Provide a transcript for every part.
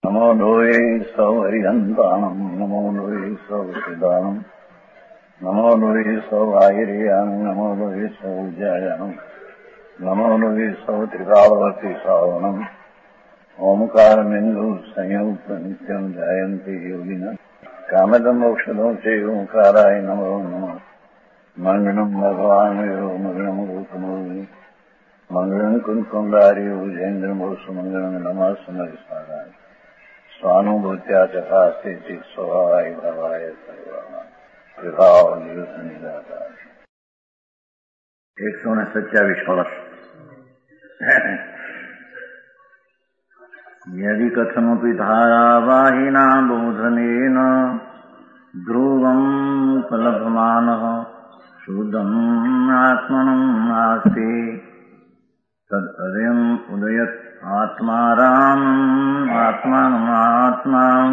નમો લોહે સૌ હરિહંતાણમ નમો લોહે સૌ સિદાનમ નમો લોહે સૌ આયર્યાણમ નમો લોહે સૌ જયાણમ નમો લોહે સૌ ત્રિકાવતી સાવણમ ઓમકાર બિંદુ સંયુક્ત નિત્યમ જયંતિ યોગિના કામદમ મોક્ષદો છે ઓંકારાય નમો નમઃ મંગળમ ભગવાન મંગળમ રૂપમો મંગળમ કુંકુંડાર્યો જૈન્દ્રમો સુમંગળમ નમઃ સમરિસ્મરાય સ્વાનુભૂત્યા ચકાસ્તે ચિત્ત સ્વભાવાય ભાવાય સર્વમાં વિભાવ નિવૃત્ત નિરાકાર 127 વર્ષ યદિ કથમપि ધારાવાહિના બોધનેન ધ્રુવમ ઉપલભમાનઃ શુદ્ધમ આત્મનમ નાસ્તિ તદયમ ઉદયત આત્મારામં આત્માનમાત્મા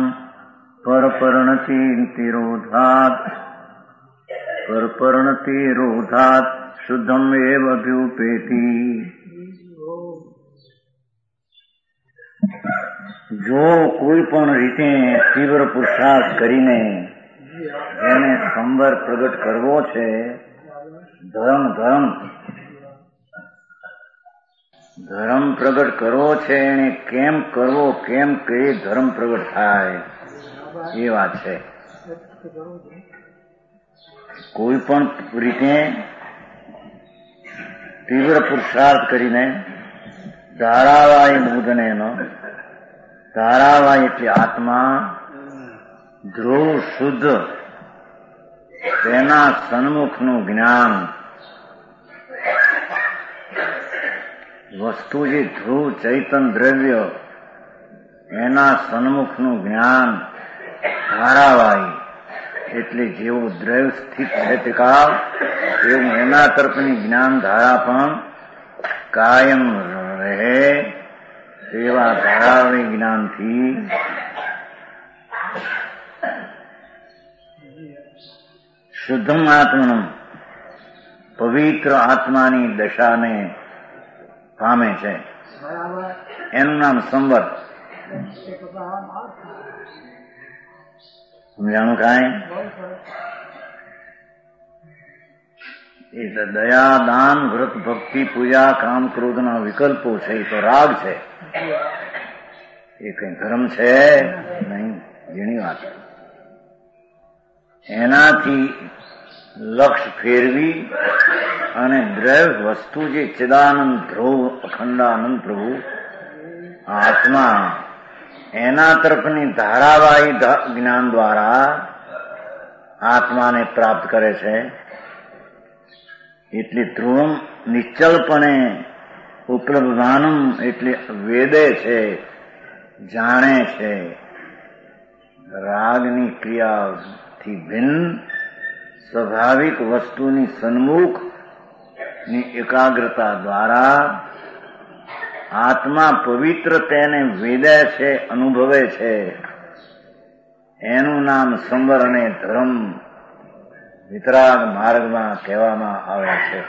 પરપર્ણતિરોધાત શુદ્ધમ એવ અભ્યુપેતિ. જો કોઈ પણ રીતે તીવ્ર પુરુષાર્થ કરીને જેને સંવર પ્રગટ કરવો છે, ધર્મ પ્રગટ કરવો છે, એને કેમ કરવો, કેમ કરી ધર્મ પ્રગટ થાય એ વાત છે. કોઈ પણ રીતે તીવ્ર પુરુષાર્થ કરીને ધારાવાય બોધનેનો, ધારાવાય એટલે આત્મા, ધ્રુવ શુદ્ધ તેના સન્મુખનું જ્ઞાન, વસ્તુ જે ધ્રુવ ચૈતન દ્રવ્ય એના સન્મુખનું જ્ઞાન ધારાવાય એટલે જેવું દ્રવ્ય સ્થિત છે તે કાળ એવું એના તરફની જ્ઞાન ધારા પણ કાયમ રહે તેવા ધારાવાય જ્ઞાનથી શુદ્ધમ આત્મનમ પવિત્ર આત્માની દશાને પામે છે. એનું નામ સંવર. સમજાણું કાંઈ? એ તો દયા, દાન, વ્રત, ભક્તિ, પૂજા, કામ, ક્રોધના વિકલ્પો છે. એ તો રાગ છે, એ કઈ ધર્મ છે નહીં. ઘણી વાત. એનાથી લક્ષ ફેરવી અને દ્રવ્ય વસ્તુ જે ચિદાનંદ ધ્રુવ અખંડાનંદ પ્રભુ આત્મા એના તરફની ધારાવાહી જ્ઞાન દ્વારા આત્માને પ્રાપ્ત કરે છે. એટલે ધ્રુવમ નિશ્ચલપણે ઉપલબ્ધાનમ એટલે વેદે છે, જાણે છે. રાગની ક્રિયાથી ભિન્ન સ્વાભાવિક વસ્તુની સન્મુખની એકાગ્રતા દ્વારા આત્મા પવિત્ર તેને વેદે છે, અનુભવે છે. એનું નામ સંવર અને ધર્મ વિતરાગ માર્ગમાં કહેવામાં આવે છે.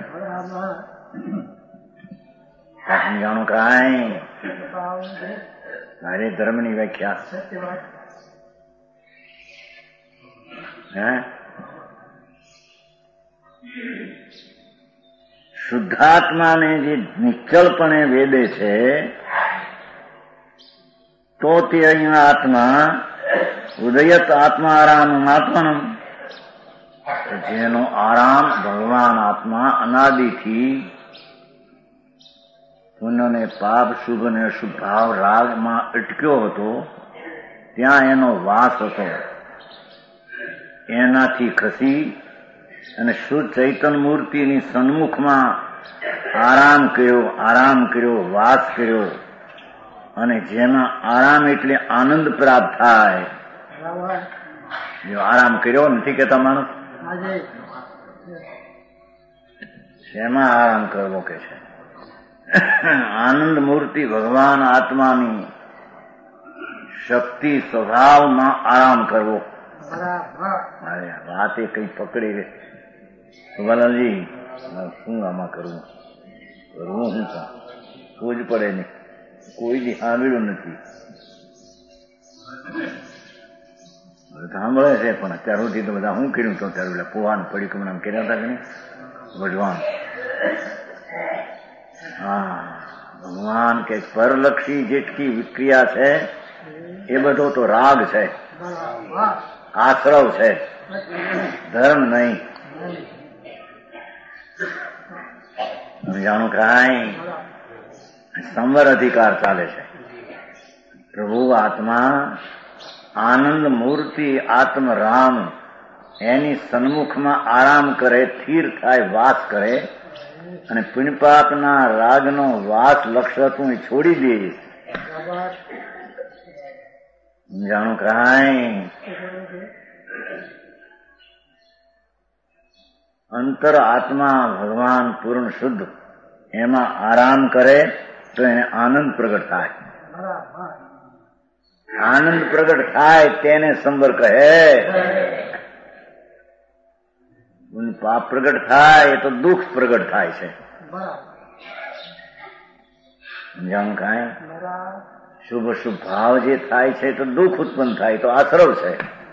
સમજાણું કાંઈ? મારી ધર્મની વ્યાખ્યા શુદ્ધાત્માને જે નિશ્ચલપણે વેદે છે તો તે અહીંયા આત્મા ઉદયત આત્મા આરામ આત્માનમ, જેનો આરામ ભગવાન આત્મા અનાદિથી પુણ્ય ને પાપ, શુભ ને અશુભ ભાવ રાગમાં અટક્યો હતો, ત્યાં એનો વાસ હતો. એનાથી ખસી અને શુદ્ધ ચૈતન મૂર્તિની સન્મુખમાં આરામ કર્યો, વાસ કર્યો. અને જેમાં આરામ એટલે આનંદ પ્રાપ્ત થાય. જો આરામ કર્યો નથી કેતા માણસ, શેમાં આરામ કરવો કે છે? આનંદ મૂર્તિ ભગવાન આત્માની શક્તિ સ્વભાવમાં આરામ કરવો. અરે વાતે કઈ પકડી રે વાલાજી, શું આમાં કરવું શું? કોઈ જ પડે નહીં. કોઈ સાંભળ્યું નથી. સાંભળે છે પણ અત્યાર સુધી તો બધા હું કર્યું તો ત્યારે પેલા પોવાનું પડી કમણામ કર્યા હતા કે નહીં ભગવાન. હા, ભગવાન કે પરલક્ષી જેટલી વિક્રિયા છે એ બધો તો રાગ છે, આશ્રવ છે, ધર્મ નહીં. જાણું કાંઈ સંવર અધિકાર ચાલે છે. પ્રભુ આત્મા આનંદ મૂર્તિ આત્મ રામ એની સન્મુખમાં આરામ કરે, સ્થિર થાય, વાસ કરે અને પુણ્યપાપના રાગનો વાસ લક્ષતું છોડી દે. જાણું કાંઈ અંતર આત્મા ભગવાન પૂર્ણ શુદ્ધ એમાં આરામ કરે તો એને આનંદ પ્રગટ થાય. આનંદ પ્રગટ થાય તેને સંબર કહે. પાપ પ્રગટ થાય એ તો દુઃખ પ્રગટ થાય છે. સમજાણું કાંઈ? શુભ શુભ ભાવ જે થાય છે તો દુઃખ ઉત્પન્ન થાય તો આશ્રવ છે.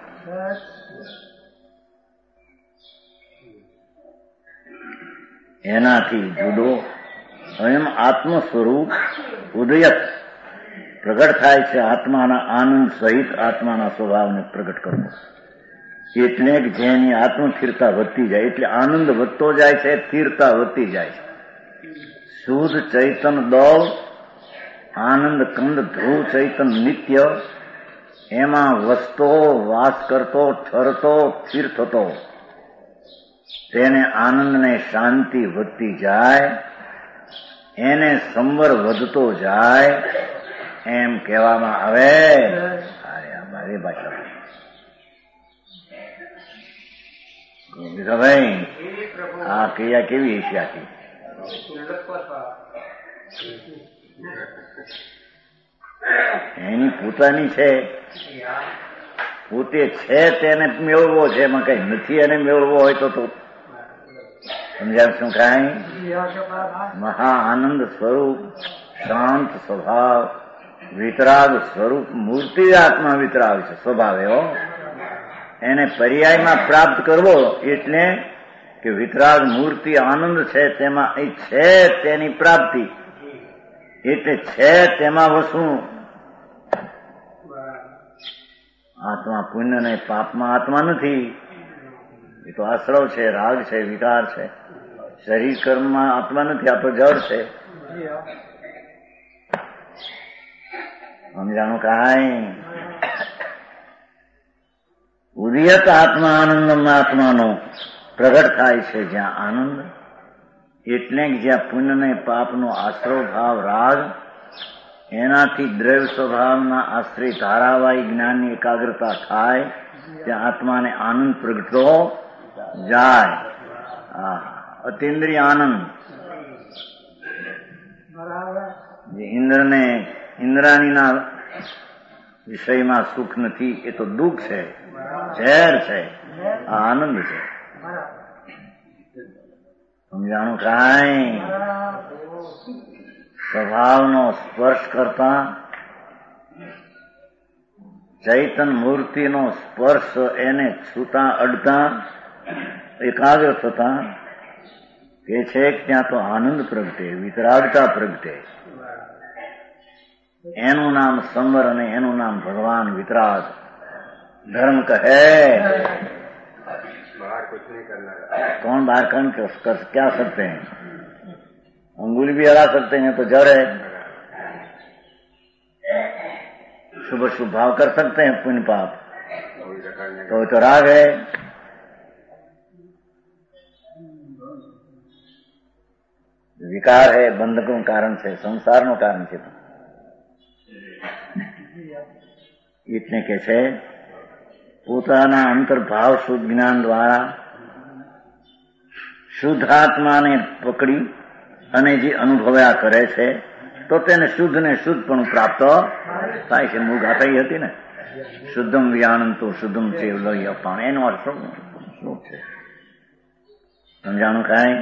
એનાથી જુદો સ્વયં આત્મ સ્વરૂપ ઉદયત પ્રગટ થાય છે. આત્માના આનંદ સહિત આત્માના સ્વભાવને પ્રગટ કરવો એટલે જેની આત્મ સ્થિરતા વધતી જાય એટલે આનંદ વધતો જાય છે, સ્થિરતા વધતી જાય છે. શુદ્ધ ચૈતન દૌ આનંદ કંદ ધ્રુવ ચૈતન નિત્ય એમાં વસતો, વાસ કરતો, ઠરતો, સ્થિર થતો તેને આનંદને શાંતિ વધતી જાય, એને સંવર વધતો જાય એમ કહેવામાં આવે. મારી ભાષા ભાઈ આ ક્રિયા કેવી હશે આખી? એની પોતાની છે, પોતે છે તેને મેળવવો છે, એમાં કઈ નથી એને મેળવવો હોય તો સમજાવશું કાંઈ? મહા આનંદ સ્વરૂપ, શાંત સ્વભાવ, વિતરાગ સ્વરૂપ, મૂર્તિ આત્મા વિતરાગ છે સ્વભાવ એવો. એને પર્યાયમાં પ્રાપ્ત કરવો એટલે કે વિતરાગ મૂર્તિ આનંદ છે તેમાં એ છે તેની પ્રાપ્તિ એટલે છે તેમાં વસવું. આત્મા પુણ્ય ને પાપમાં આત્મા નથી, એ તો આશ્રવ છે, રાગ છે, વિકાર છે. શરીર કર્મમાં આત્મા નથી, આ તો જળ છે. સમજાણું કાંઈ? ઉદયત આત્મા આનંદ આત્માનો પ્રગટ થાય છે જ્યાં આનંદ એટલે જ્યાં પુણ્ય ને પાપનો આશ્રવ ભાવ રાગ એનાથી દ્રવ્ય સ્વભાવના આશ્રય ધારાવાહી જ્ઞાનની એકાગ્રતા થાય ત્યાં આત્માને આનંદ પ્રગટતો જાય. અતિન્દ્રિય આનંદ જે ઇન્દ્રાણીના વિષયમાં સુખ નથી એ તો દુઃખ છે, ઝેર છે. આ આનંદ છે. સમજાણું કાંઈ? સ્વભાવનો સ્પર્શ કરતા ચૈતન મૂર્તિનો સ્પર્શ એને છૂતા અડતા એકાગ્ર થતા કે છે ત્યાં તો આનંદ પ્રગટે, વિતરાગતા પ્રગટે. એનું નામ સંવર અને એનું નામ ભગવાન વિતરાગ. धर्म कहे कौन बाहर कर क्या सकते हैं? अंगुली भी हरा सकते हैं तो जड़ है. शुभ शुभ भाव कर सकते हैं, पुण्य पाप तो राग है. विकार है, बंधकों कारण से, संसार नो कारण છે. એટલે કે છે પોતાના અંતર્ભાવ શુદ્ધ જ્ઞાન દ્વારા શુદ્ધ આત્માને પકડી અને જે અનુભવ્યા કરે છે તો તેને શુદ્ધ ને શુદ્ધ પણ પ્રાપ્ત થાય છે. મૂળ ગાતા હતી ને, શુદ્ધમ વ્યાનંતો શુદ્ધમ છે અપાણ, એનો અર્થ શું છે? સમજાણું કાંઈ?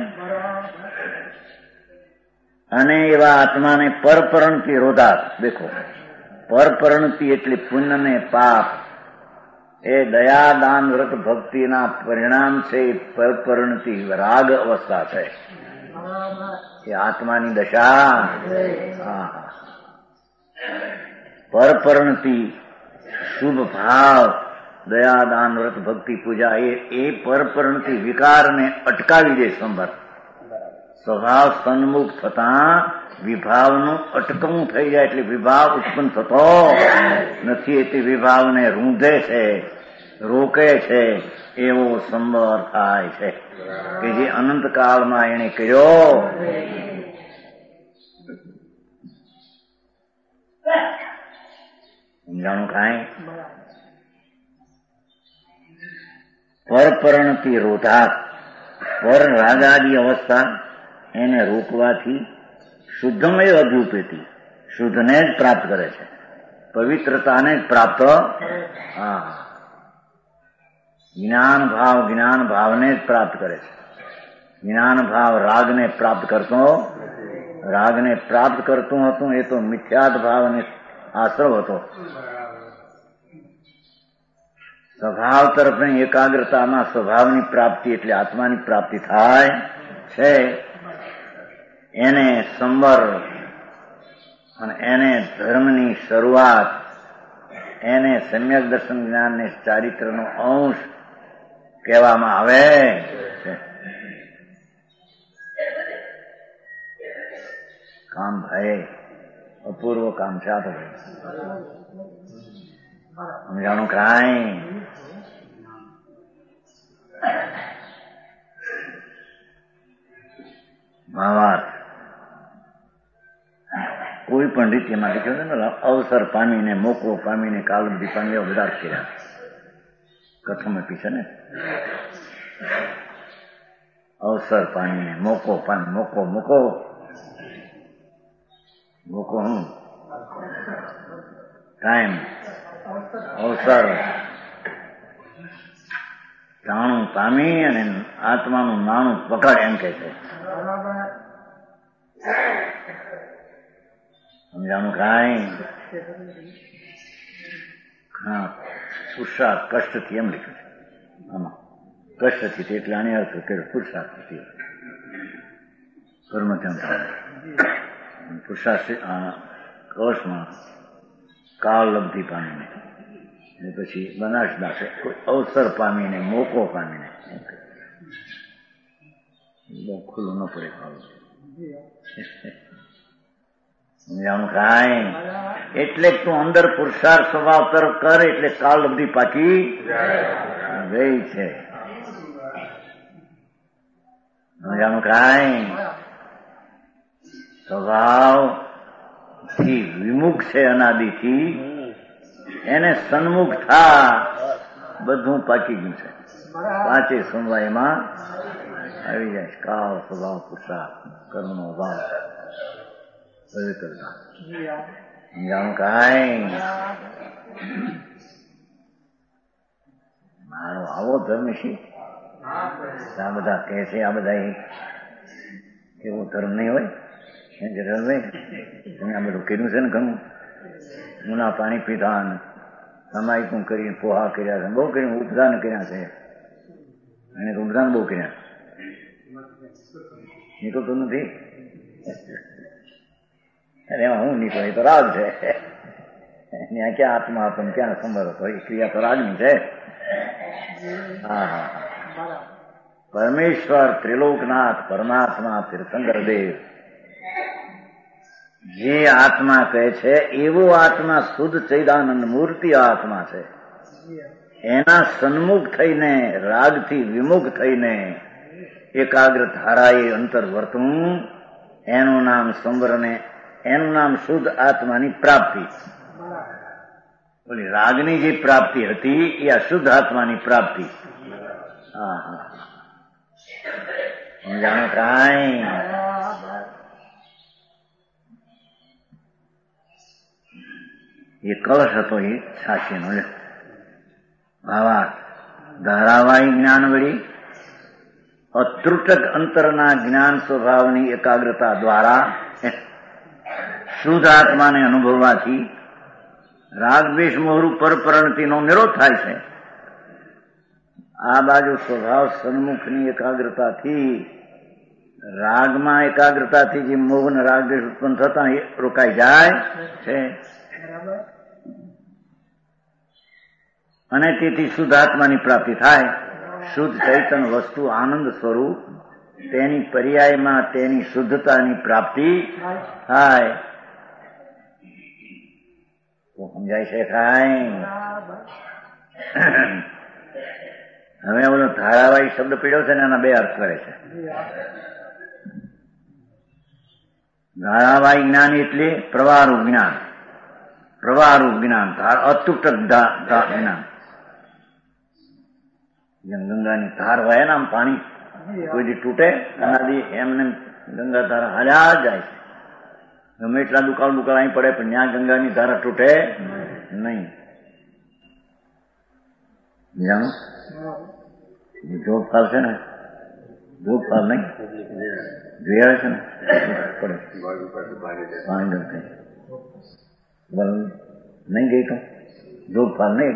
અને એવા આત્માને પરપરણથી રોધાત. દેખો પરપરણતિ એટલે પુણ્ય ને પાપ, એ દયા દાન વ્રત ભક્તિના પરિણામ છે. એ પરપરણતિ રાગ અવસ્થા છે, એ આત્માની દશા. પરપરણતિ શુભ ભાવ, દયા દાન વ્રત ભક્તિ પૂજા, એ પરપરણતિ વિકારને અટકાવી દે. સંભાર સ્વભાવ સન્મુખ થતા વિભાવનું અટકવું થઈ જાય, એટલે વિભાવ ઉત્પન્ન થતો નથી. એટલે વિભાવને રૂંધે છે, રોકે છે. એવો સંભાર થાય છે કે જે અનંતકાળમાં એને કર્યો. સમજાણું કાંઈ? પરપરણતિ રોધાત, પર રાગાદી અવસ્થા એને રોકવાથી શુદ્ધમય અભ્યુપેતી, શુદ્ધને જ પ્રાપ્ત કરે છે, પવિત્રતાને જ પ્રાપ્ત. જ્ઞાન ભાવને જ પ્રાપ્ત કરે છે. જ્ઞાન ભાવ રાગને પ્રાપ્ત કરતો, રાગને પ્રાપ્ત કરતું હતું એ તો મિથ્યાત ભાવને આશ્રવ હતો. સ્વભાવ તરફની એકાગ્રતામાં સ્વભાવની પ્રાપ્તિ એટલે આત્માની પ્રાપ્તિ થાય છે. એને સંવર અને એને ધર્મની શરૂઆત, એને સમ્યક દર્શન જ્ઞાનને ચારિત્રનો અંશ કહેવામાં આવે છે. કામ ભાઈ અપૂર્વ કામ છે આ તો ભાઈ. સમજાણું કાંઈ? ભાવાર્થ કોઈ પણ રીતે એમાં લખ્યું ને, અવસર પામીને, મોકો પામીને, કાલબદ્ધિ પામી, એવા બધા કર્યા કથમ આપી છે ને. અવસર પામીને, મોકો પામી, મોકો મૂકો, મોકો હું ટાઈમ, અવસર જાણું પામી અને આત્માનું નાણું પકડ એમ કે છે. સમજાણું કાંઈ? હા, પુરુષાર્થ કષ્ટથી એમ લખ્યું છે આમાં. કષ્ટથી એટલે આની અર્થ કર્યો પુરુષાર્થથી. કર્મ ત્યાં પુરુષાર્થ કળશમાં કાળલબ્ધિ પામીને, અને પછી બનાસદાસ કોઈ અવસર પામીને, મોકો પામીને. બહુ ખુલ્લું ન પડે ખાવું. સમજાણું કાંઈ? એટલે તું અંદર પુરુષાર્થ સ્વભાવ તરફ કર એટલે કાળલબ્ધિ પાકી ગઈ છે. સમજાણું કાંઈ? સ્વભાવ થી વિમુખ છે અનાદિથી, એને સન્મુખ થા બધું પાકી ગયું છે. પાંચે સમવાયમાં આવી જાય. કાળ સ્વભાવ પુરુષાર્થ કર્મનો ભાવ પવિત્રતા. સમજાણું કાંઈ? મારો આવો ધર્મ છે. આ બધા કહે છે આ બધા એવો ધર્મ નહીં હોય. તમે આ બધું કર્યું છે ને ઘણું, મુના પાણી પીધા, સામાયિકું કરીને પોહા કર્યા છે, બહુ કર્યું, ઉપદાન કર્યા છે. એને ઉપદાન બહુ કર્યા, નીકળતું નથી. એમાં હું નીકળે એ તો રાગ છે. ત્યાં ક્યાં આત્મા હતો ક્યાં સંભાળ હતો, એ ક્રિયા તો રાગની છે. હા હા, પરમેશ્વર ત્રિલોકનાથ પરમાત્મા તીર્થંકર દેવ જે આત્મા કહે છે એવો આત્મા શુદ્ધ ચૈદાનંદ મૂર્તિ આત્મા છે. એના સન્મુખ થઈને, રાગથી વિમુખ થઈને એકાગ્ર ધારાએ અંતર વર્તવું, એનું નામ સંવરને, એનું નામ શુદ્ધ આત્માની પ્રાપ્તિ. બોલી રાગની જે પ્રાપ્તિ હતી એ આ શુદ્ધ આત્માની પ્રાપ્તિ. હા હા, સમજાણું કાંઈ? એ કળશ હતો એ છાશીનો. ભાવાર્થ ધારાવાહી જ્ઞાન વળી અતૃટક અંતરના જ્ઞાન સ્વભાવની એકાગ્રતા દ્વારા શુદ્ધ આત્માને અનુભવવાથી રાગ દ્વેષ મોહરૂપ પરપ્રણતિનો નિરોધ થાય છે. આ બાજુ સ્વભાવ સન્મુખની એકાગ્રતાથી, રાગમાં એકાગ્રતાથી જે મોહ અને રાગ દ્વેષ ઉત્પન્ન થતા એ રોકાઈ જાય છે અને તેથી શુદ્ધ આત્માની પ્રાપ્તિ થાય. શુદ્ધ ચૈતન્ય વસ્તુ આનંદ સ્વરૂપ, તેની પર્યાયમાં તેની શુદ્ધતાની પ્રાપ્તિ થાય. તો સમજાય છે કાંઈ? હવે ઓલો ધારાવાહી શબ્દ પીડ્યો છે ને એના બે અર્થ કરે છે. ધારાવાહી જ્ઞાન એટલે પ્રવાહરૂપ જ્ઞાન, પ્રવાહરૂપ જ્ઞાન, અતૂટ જ્ઞાન. જેમ ગંગાની ધાર વહે ને આમ પાણી કોઈ દી તૂટે અનાદી એમને ગંગા ધારા હાલ્યા જાય છે. ગમે એટલા દુકાળ અહીં પડે પણ ત્યાં ગંગાની ધારા તૂટે નહીં. જાણો જોગ ફાલ છે ને, જોગ ફાલ નહીં જોયા છે ને પડે પાણી નહીં ગઈ તો જોગ ફાલ નહીં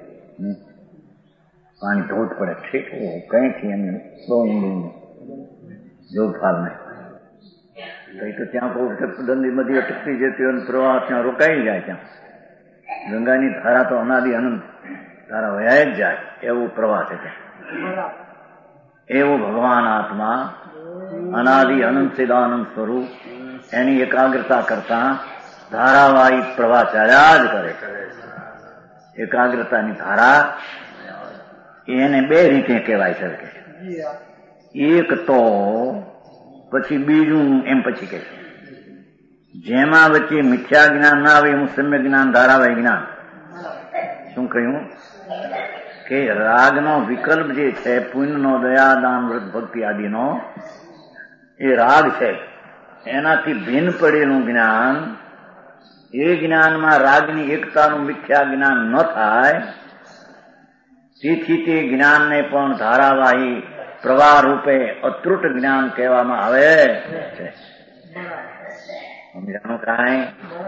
પાણી ધોધ પડે ઠીક કઈથી એમ બહુ જોગ ફાલ નહીં કઈ તો ત્યાં દંડી બધી અટકતી જતી હોય પ્રવાહ ત્યાં રોકાઈ જાય. ત્યાં ગંગાની ધારા તો અનાદિ અનંત ધારા વયા જ જાય એવું પ્રવાહ છે ત્યાં. એવું ભગવાન આત્મા અનાદિ અનંત સિદાનંદ સ્વરૂપ એની એકાગ્રતા કરતા ધારાવાહી પ્રવાહ ચાલ્યા જ કરે. એકાગ્રતાની ધારા એને બે રીતે કહેવાય છે. એક તો પછી બીજું એમ પછી કે જેમાં વચ્ચે મિથ્યા જ્ઞાન ના આવે એવું સમ્યક જ્ઞાન, ધારાવાહી જ્ઞાન. શું કહ્યું કે રાગનો વિકલ્પ જે છે પુણ્યનો, દયા, દાન, વ્રત, ભક્તિ આદિનો એ રાગ છે. એનાથી ભિન્ન પડેલું જ્ઞાન, એ જ્ઞાનમાં રાગની એકતાનું મિથ્યા જ્ઞાન ન થાય, તેથી તે જ્ઞાનને પણ ધારાવાહી પ્રવાહ રૂપે અતૃટ જ્ઞાન કહેવામાં આવે છે. સમજાણું કાંઈ?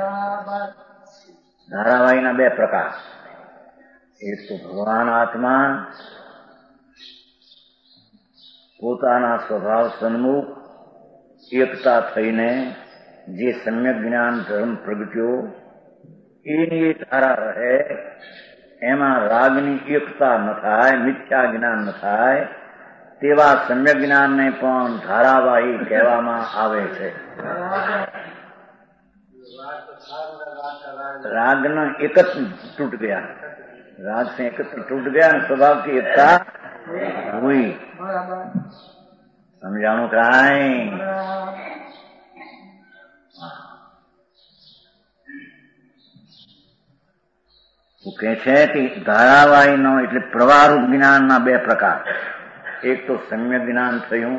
ધારાવાહીના બે પ્રકાર. એક તો ભગવાન આત્મા પોતાના સ્વભાવ સન્મુખ એકતા થઈને જે સમ્યક જ્ઞાન ધર્મ પ્રગટ્યો એની એ ધારા રહે, એમાં રાગની એકતા ન થાય, મિથ્યા જ્ઞાન ન થાય, તેવા સમ્યક જ્ઞાનને પણ ધારાવાહી કહેવામાં આવે છે. રાગનો એકત્ર તૂટ ગયા, राग से एकत्र टूट गया और स्वभाव की एकता हुई. समझाणु कांई? वो कहे छे कि धारावाही नो એટલે પ્રવાહરૂપ જ્ઞાનના બે પ્રકાર. એક તો સમ્યક જ્ઞાન થયું,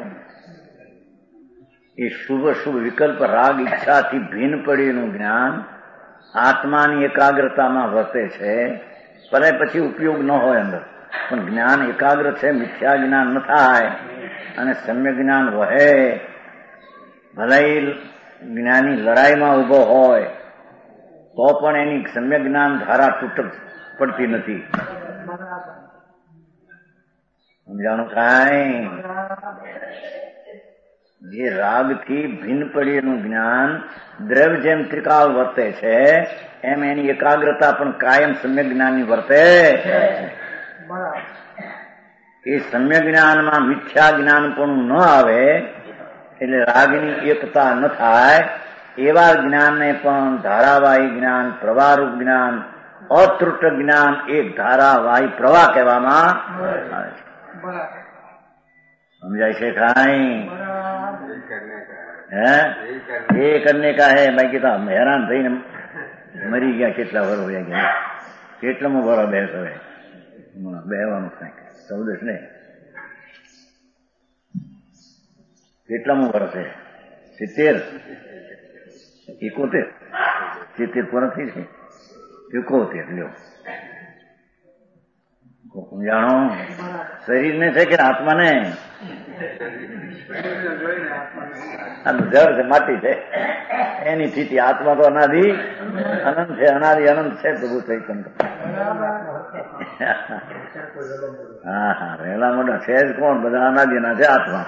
એ શુભ શુભ વિકલ્પ રાગ ઈચ્છાથી ભિન્ન પડેલું જ્ઞાન આત્માની એકાગ્રતામાં વર્તે છે. ભલે પછી ઉપયોગ ન હોય અંદર, પણ જ્ઞાન એકાગ્ર છે, મિથ્યા જ્ઞાન ન થાય અને સમ્યક જ્ઞાન વહે. ભલે જ્ઞાની લડાઈમાં ઉભો હોય તો પણ એની સમ્યક જ્ઞાન ધારા તૂટ પડતી નથી. સમજાણું કાંઈ? જે રાગથી ભિન્ન પડેલું જ્ઞાન દ્રવ્ય જેમ ત્રિકાળ વર્તે છે એમ એની એકાગ્રતા પણ કાયમ સમ્યક જ્ઞાનની વર્તે. એ સમ્યક જ્ઞાનમાં મિથ્યા જ્ઞાન પણ ન આવે એટલે રાગની એકતા ન થાય, એવા જ્ઞાનને પણ ધારાવાહી જ્ઞાન, પ્રવાહરૂપ જ્ઞાન, અતૃટ જ્ઞાન, એક ધારાવાહી પ્રવાહ કહેવામાં આવે છે. समझाई से खाई है ये करने का है. बाकी तो हैरान थઈને મરી ગયા. કેટલા વર હોયા ગયા, કેટલામાં વર બેસ હવે બેવાનું કાંઈક 14 ને કેટલામાં વર છે? 70 71 પૂરા થઈ છે. 71 લ્યો જાણો શરીરને છે કે આત્માને? આ જળ છે, માટી છે, એની સ્થિતિ. આત્મા તો અનાદિ અનંત છે, અનાદિ અનંત છે પ્રભુ ચૈતન્ય. હા હા, રહેલા મોટા છે જ કોણ? બધા અનાદિના છે આત્મા.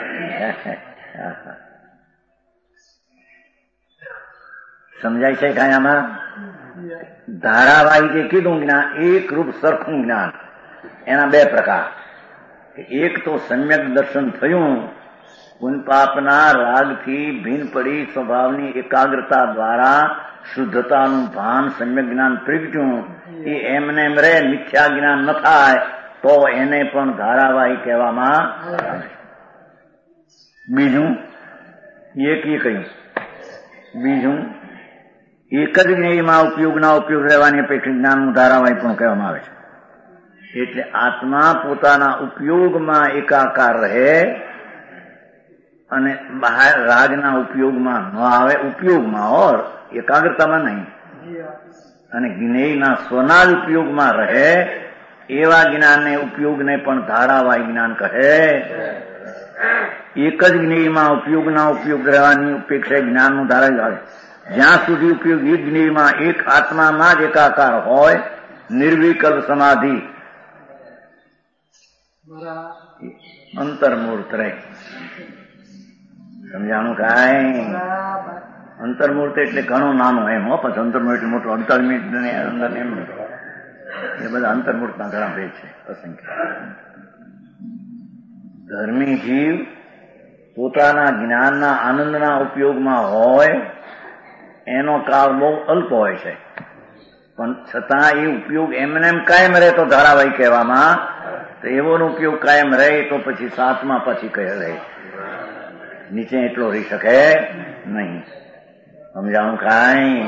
સમજાય છે કાંઈ આમાં? ધારાવાહિક કીધું જ્ઞાન, એક રૂપ સરખું જ્ઞાન. એના બે પ્રકાર. એક તો સમ્યક દર્શન થયું, પુણ્ય પાપના રાગથી ભીન પડી સ્વભાવની એકાગ્રતા દ્વારા શુદ્ધતાનું ભાન સમ્યક જ્ઞાન પ્રગટ્યું. એ એમને એમ રે, મિથ્યા જ્ઞાન ન થાય તો એને પણ ધારાવાહી કહેવામાં આવે. બીજું એક એ કહ્યું. બીજું એક જ જ્ઞેયમાં ઉપયોગના ઉપયોગ રહેવાની અપેક્ષા જ્ઞાનનું ધારાવાહી પણ કહેવામાં આવે છે. એટલે આત્મા પોતાના ઉપયોગમાં એકાકાર રહે અને બહાર રાગના ઉપયોગમાં ન આવે. ઉપયોગમાં ઓર એકાગ્રતામાં નહીં. અને જ્ઞેયના સ્વના ઉપયોગમાં રહે એવા જ્ઞાનને ઉપયોગને પણ ધારાવાહી જ્ઞાન કહે. એક જ જ્ઞેયમાં ઉપયોગના ઉપયોગ રહેવાની અપેક્ષા જ્ઞાનનું ધારાવાહી આવે. જ્યાં સુધી ઉપયોગ એક જ્ઞેયમાં એક આત્મામાં જ એકાકાર હોય, નિર્વિકલ્પ સમાધિ અંતર્મૂર્ત રહે. સમજાણું કાંઈ? અંતર્મૂર્ત એટલે ઘણો નાનો એમ હો. પછી અંતર્મૂર્ત એટલે મોટું 48 મિનિટ અંદર એમ એ બધા અંતર્મૂર્તના ઘણા ભેદ છે, અસંખ્ય. ધર્મી જીવ પોતાના જ્ઞાનના આનંદના ઉપયોગમાં હોય એનો કાળ બહુ અલ્પ હોય છે, પણ છતાં એ ઉપયોગ એમને એમ કાયમ રહે તો ધારાવાહી કહેવામાં. તો એવોનો ઉપયોગ કાયમ રહે તો પછી સાતમા પછી કહે રહે, નીચે એટલો રહી શકે નહીં. સમજાણું કાંઈ?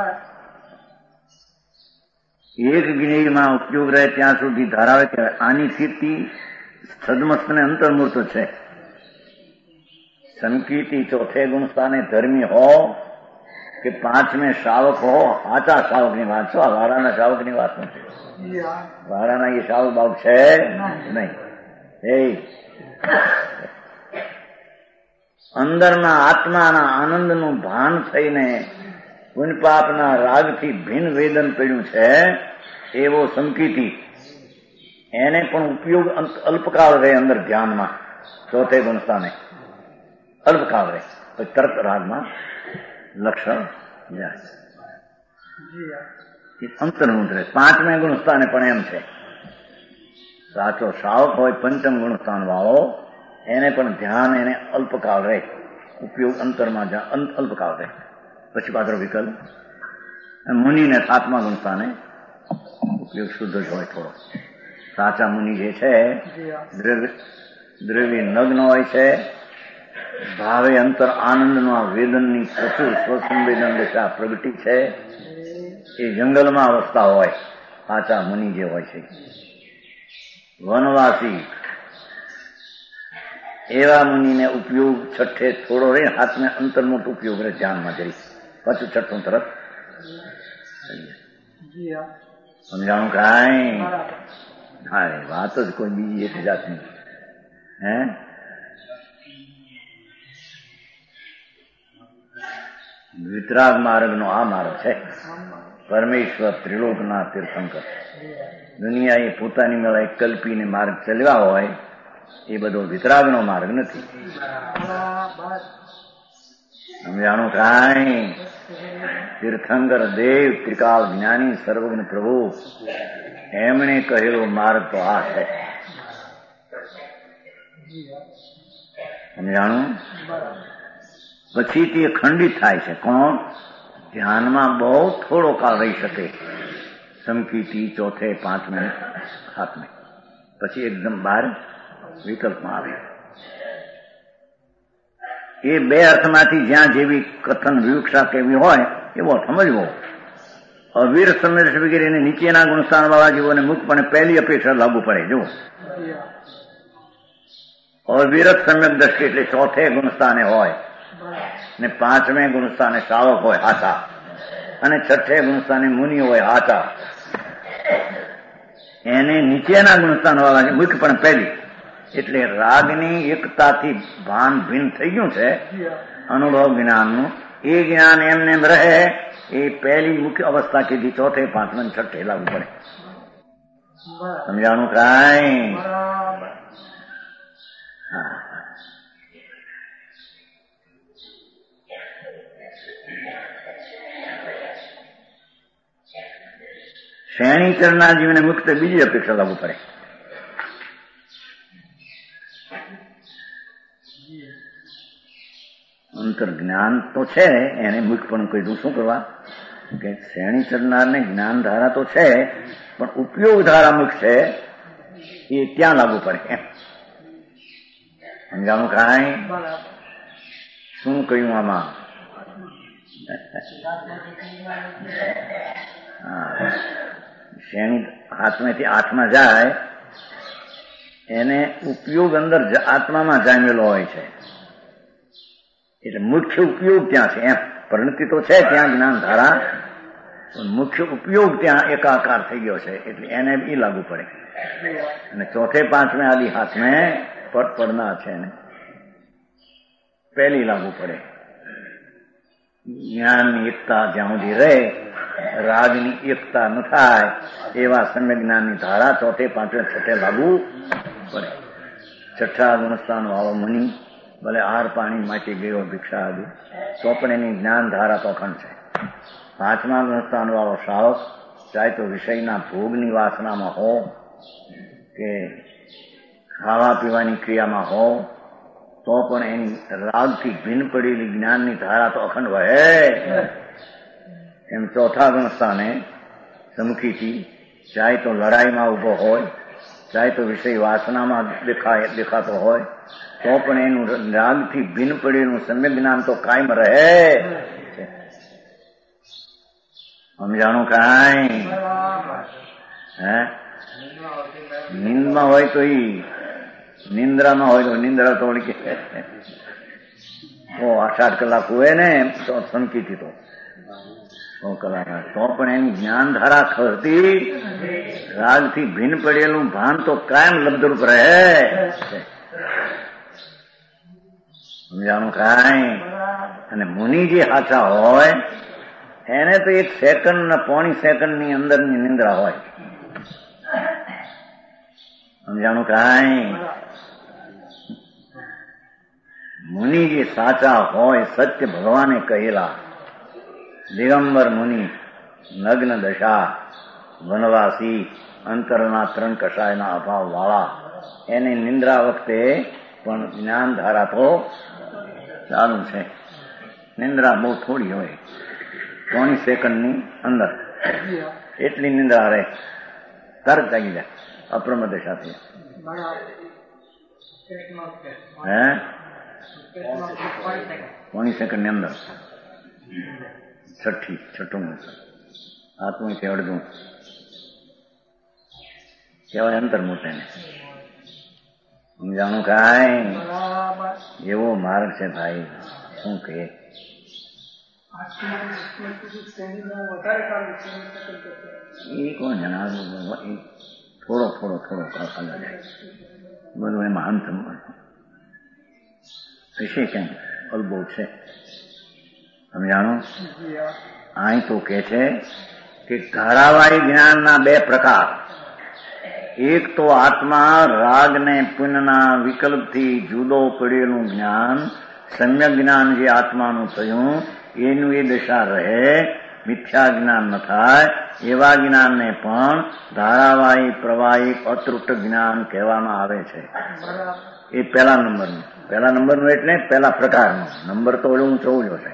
એક જ્ઞેયમાં ઉપયોગ રહે ત્યાં સુધી ધારાવાહી કહેવાય. આની સ્થિતિ સદમસ્તને અંતર્મૂર્ત છે. સંકીર્તિ ચોથે ગુણસ્થાને ધર્મી હો કે પાંચમે શાવક હો, આચા શાવકની વાત છો. આ વારાના શાવકની વાત નથી. વારાના એ શાવક બાવક છે નહીં. એ અંદરના આત્માના આનંદનું ભાન થઈને પુણ્યપાપના રાગથી ભિન્ન વેદન પડ્યું છે એવો સંકીર્તિ, એને પણ ઉપયોગ અલ્પકાળ રહે અંદર ધ્યાનમાં. ચોથે ગુણસ્થાને અલ્પકાળ રહે, તરત રાગમાં લક્ષણ જાય. અંતર્મુદ્ર રહે. પાંચમે ગુણસ્થાને પણ એમ છે. સાચો શાવક હોય પંચમ ગુણસ્થાન વાળો, એને પણ ધ્યાન એને અલ્પકાળ રહે, ઉપયોગ અંતરમાં અલ્પકાળ રહે, પછી પાછળ વિકલ્પ. મુનિને સાતમા ગુણસ્થાને ઉપયોગ શુદ્ધ જ હોય થોડો. સાચા મુનિ જે છે દ્રવ્ય નગ્ન હોય છે, ભાવે અંતર આનંદનો આ વેદનની પ્રચુર સ્વસંવેદન દશા પ્રગટી છે. એ જંગલમાં વસતા હોય સાચા મુનિ જે હોય છે, વનવાસી એવા મુનિને ઉપયોગ છઠ્ઠે થોડો રહે, હાથને અંતર્મુખ ઉપયોગ રહે ધ્યાનમાં જઈ, પછી છઠ્ઠું તરફ. સમજાણું કાંઈ? હા, વાત જ કોઈ બીજી એક જાતની. હે વિતરાગ માર્ગનો આ માર્ગ છે. પરમેશ્વર ત્રિલોકના તીર્થંકર દુનિયા એ પોતાની મેળા કલ્પીને માર્ગ ચલાવ્યા હોય એ બધો વિતરાગનો માર્ગ નથી. સમજાણું કાંઈ? તીર્થંકર દેવ ત્રિકાલ જ્ઞાની સર્વજ્ઞ પ્રભુ એમણે કહેલો માર્ગ તો આ છે. સમજાણું? પછી તે ખંડિત થાય છે. કોણ? ધ્યાનમાં બહુ થોડો કાળ રહી શકે, સંકીર્તિ ચોથે પાંચમે સાતમે, પછી એકદમ બહાર વિકલ્પમાં આવે. એ બે અર્થમાંથી જ્યાં જેવી કથન વિવક્ષા કેવી હોય એવો સમજવો. અવીર સંદેશ વગેરે નીચેના ગુણસ્થાન વાળા જીવોને મુક્તપણે પહેલી અપેક્ષા લાગુ પડે. જો અવિરત સમ્યક દ્રષ્ટિ એટલે ચોથે ગુણસ્થાને હોય ને પાંચમે ગુણસ્થાને શાવક હોય હાચા, અને છઠ્ઠે ગુણસ્થાને મુનિ હોય હાચા. એને નીચેના ગુણસ્થાન વાળા છે, મુખ્ય પણ પહેલી. એટલે રાગની એકતાથી ભાન ભિન્ન થઈ ગયું છે અનુભવ જ્ઞાનનું. એ જ્ઞાન એમને એમ રહે. એ પહેલી મુખ્ય અવસ્થા કીધી, ચોથે પાંચમે છઠ્ઠે લાગુ પડે. સમજાણું કાંઈ? હા. શ્રેણી કરનાર જીવને મુક્ત બીજી અપેક્ષા લાગુ પડે. અંતર જ્ઞાન તો છે, એને મુખ પણ કીધું. શું કરવા કે શ્રેણી ચરનારને જ્ઞાન ધારા તો છે, પણ ઉપયોગ ધારા મુખ છે, એ ત્યાં લાગુ પડે. સમજાણું કાંઈ? શું કહ્યું આમાં? શ્રેણી હાથમાંથી આત્મા જાય, એને ઉપયોગ અંદર આત્મામાં જામેલો હોય છે. એટલે મુખ્ય ઉપયોગ ત્યાં છે. એમ પરિણતિ તો છે ત્યાં જ્ઞાન ધારા, મુખ્ય ઉપયોગ ત્યાં એકાકાર થઈ ગયો છે. એટલે એને એ લાગુ પડે. અને ચોથે પાંચમે આદિ હાથમે પડનાર છે એને પહેલી લાગુ પડે. જ્ઞાનની એકતા જ્યાં સુધી રહે, રાગની એકતા ન થાય, એવા સમ્યક જ્ઞાનની ધારા ચોથે પાંચમે છઠ્ઠે લાગુ પડે. છઠ્ઠા ગુણસ્થાન વાળો મુનિ ભલે આહાર પાણી માંથી ગયો ભિક્ષા આદિ, તો પણ એની જ્ઞાન ધારા તો અખંડ છે. પાંચમા ગુણસ્થાન વાળો સાવક, ચાહે તો વિષયના ભોગની વાસનામાં હો કે ખાવા પીવાની ક્રિયામાં હો, તો પણ એની રાગથી ભિન્ન પડેલી જ્ઞાનની ધારા તો અખંડ વહે. એમ ચોથા ગુણસ્થાને સમુખીથી ચાહે તો લડાઈમાં ઉભો હોય, ચાહે તો વિષય વાસનામાં દેખાતો હોય, તો પણ એનું રાગથી ભિન્ન પડેલું સમ્યક જ્ઞાન તો કાયમ રહે. સમજાણું કાંઈ? હે નિંદમાં હોય તો નિંદ્રામાં હોય તો નિંદ્રા તો કે 8-8 કલાક હોય ને તો સમકીથી તો 100 કલાક, તો પણ એની જ્ઞાન ધારા ખરતી રાગથી ભિન્ન પડેલું ભાન તો કાયમ લબ્ધરૂપ રહે. સમજાણું કાંઈ? અને મુનિ જે સાચા હોય એને તો 1 સેકન્ડ ને 0.5 સેકન્ડની અંદરની નિંદ્રા હોય. સમજાણું કાંઈ? મુનિ જે સાચા હોય, સત્ય ભગવાને કહેલા, દિગંબર મુનિ, નગ્ન દશા, વનવાસી, અંતરના 3 કષાયના અભાવ વાળા, એની નિંદ્રા વખતે પણ જ્ઞાન ધારા તો ચાલુ છે. નિંદ્રા બહુ થોડી હોય, 0.5 સેકન્ડની અંદર એટલી નિંદ્રા રહે, તરત જાગી જાય અપ્રમ દશાથી. હે 0.5 સેકન્ડની અંદર છઠ્ઠું આત્મથી અડધું કહેવાય અંતર્મુખ એને. સમજાણું કાંઈ? એવો માર્ગ છે ભાઈ. શું કહે? એ કોણ જણાવ્યું? થોડો કાકા જાય બધું એમાં અંત વિશે કેમ અલબો છે. સમજાણું? અહીં તો કે છે કે ધારાવાહી જ્ઞાનના 2 પ્રકાર. એક તો આત્મા રાગ ને પુણ્યના વિકલ્પથી જુદો પડેલું જ્ઞાન, સમ્યક જ્ઞાન જે આત્માનું થયું એનું એ દશા રહે, મિથ્યા જ્ઞાન ન થાય. એવા જ્ઞાનને પણ ધારાવાહી પ્રવાહી અતૃપ્ત જ્ઞાન કહેવામાં આવે છે. એ પહેલા નંબરનું એટલે પહેલા પ્રકારનો નંબર તો ઊંચો છે.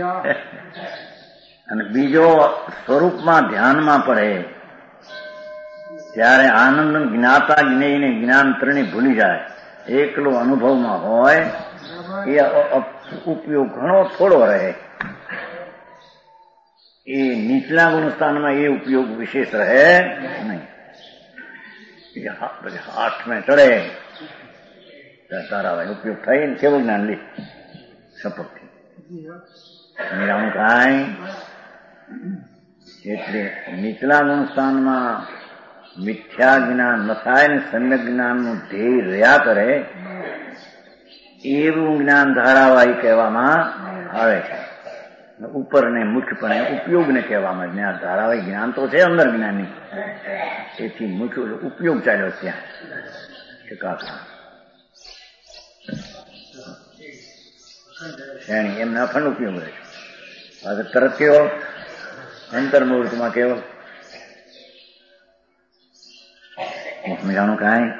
અને બીજો સ્વરૂપમાં ધ્યાનમાં પડે ત્યારે આનંદ જ્ઞાતા જ્ઞેયને જ્ઞાન ત્રણે ભૂલી જાય, એકલો અનુભવમાં હોય, એ ઉપયોગ ઘણો થોડો રહે. એ નીચલા ગુણસ્થાનમાં એ ઉપયોગ વિશેષ રહે નહીં. 8મે ચડે તારા ઉપયોગ થઈને કેવું જ્ઞાન લે સપોર્ટથી. સમજાણું કાંઈ? એટલે નીચલા ગુણસ્થાનમાં મિથ્યા જ્ઞાન ન થાય ને સમ્યક જ્ઞાનનું ધ્યેય રહ્યા કરે એવું જ્ઞાન ધારાવાહી કહેવામાં આવે છે. ઉપર ને મુખ્યપણે ઉપયોગને કહેવામાં જ્ઞાન ધારાવાહી જ્ઞાન તો છે અંદર જ્ઞાનની, તેથી મુખ્ય ઉપયોગ ચાલ્યો ત્યાં એકાકાર શ્રેણી એમને અખંડ ઉપયોગ રહે છે. તરત કેવો અંતર્મુહૂર્તમાં કેવો જાણું કાંઈ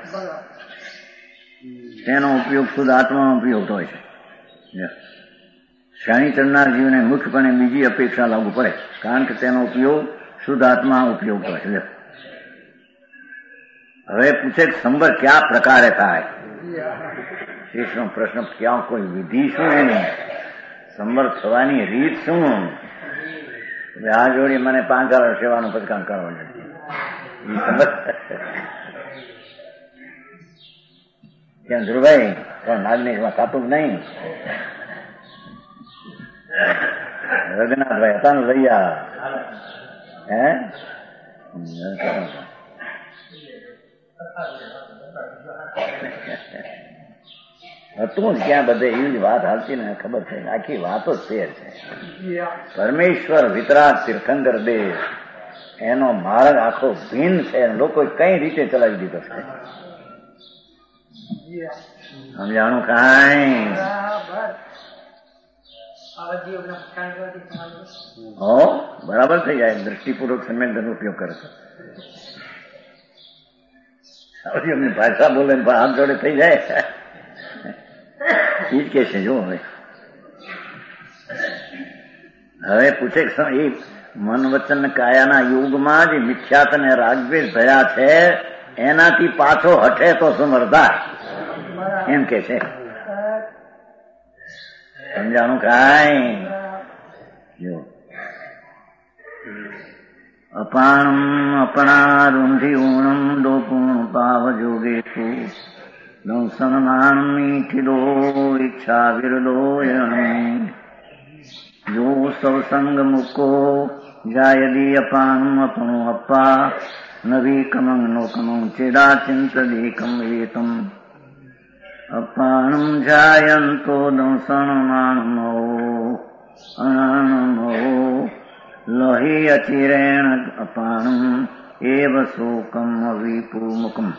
તેનો ઉપયોગ શુદ્ધ આત્માનો ઉપયોગ હોય છે. શ્રેણી ચડનાર જીવને મુખ્યપણે બીજી અપેક્ષા લાગુ પડે, કારણ કે તેનો ઉપયોગ શુદ્ધ આત્મા ઉપયોગ હોય છે. હવે પૂછે કે સંબર કયા પ્રકારે થાય? શેષનો પ્રશ્ન, ક્યાં કોઈ વિધિ શું એની સંબર થવાની રીત શું? આ જોડી મને 5 સેવાનું પદકામ કરવાનું ક્યાં ધ્રુવભાઈ પણ નાગનેશમાં થતું જ નહીં. રઘુનાથભાઈ હતા ને લૈયા હતું જ ક્યાં બધે એવી જ વાત હાલતી ને ખબર છે. આખી વાતો જ ફેર છે. પરમેશ્વર વિતરાગ તીર્થંકર દેવ એનો માર્ગ આખો ભિન્ન છે. લોકો કઈ રીતે ચલાવી દીધો છે સમજાણું કાંઈ? હો બરાબર થઈ જાય. દ્રષ્ટિપૂર્વક સંવેદન ઉપયોગ કરે છે. ભાષા બોલે હાથ જોડે થઈ જાય એ જ કે છે. જો હવે પૂછે એ મન વચન કાયાના યુગમાં જે મિથ્યાત અને રાગદ્વેષ ભયા છે એનાથી પાછો હટે તો સમર્થા એમ કે છે. સમજાણું કાંઈ? જો અપાણમ અપણા રૂંધી ઊણમ ડોપુણ પાવ જોગેશુ દંસનમાનમીઠિલો ઈચ્છા વિરલો જો સૌસંગ મુકો જાયદી અપાણમ અપણું અપ્પા નવી કમંગ નો કમંગ ચેડા ચિંત દેકમ વેતમ અપાણમ જાયંતો દંસનમાનમો અનમો લોહી અચિરેણ અપાણમ એવ શોકમ વિપુમુકમ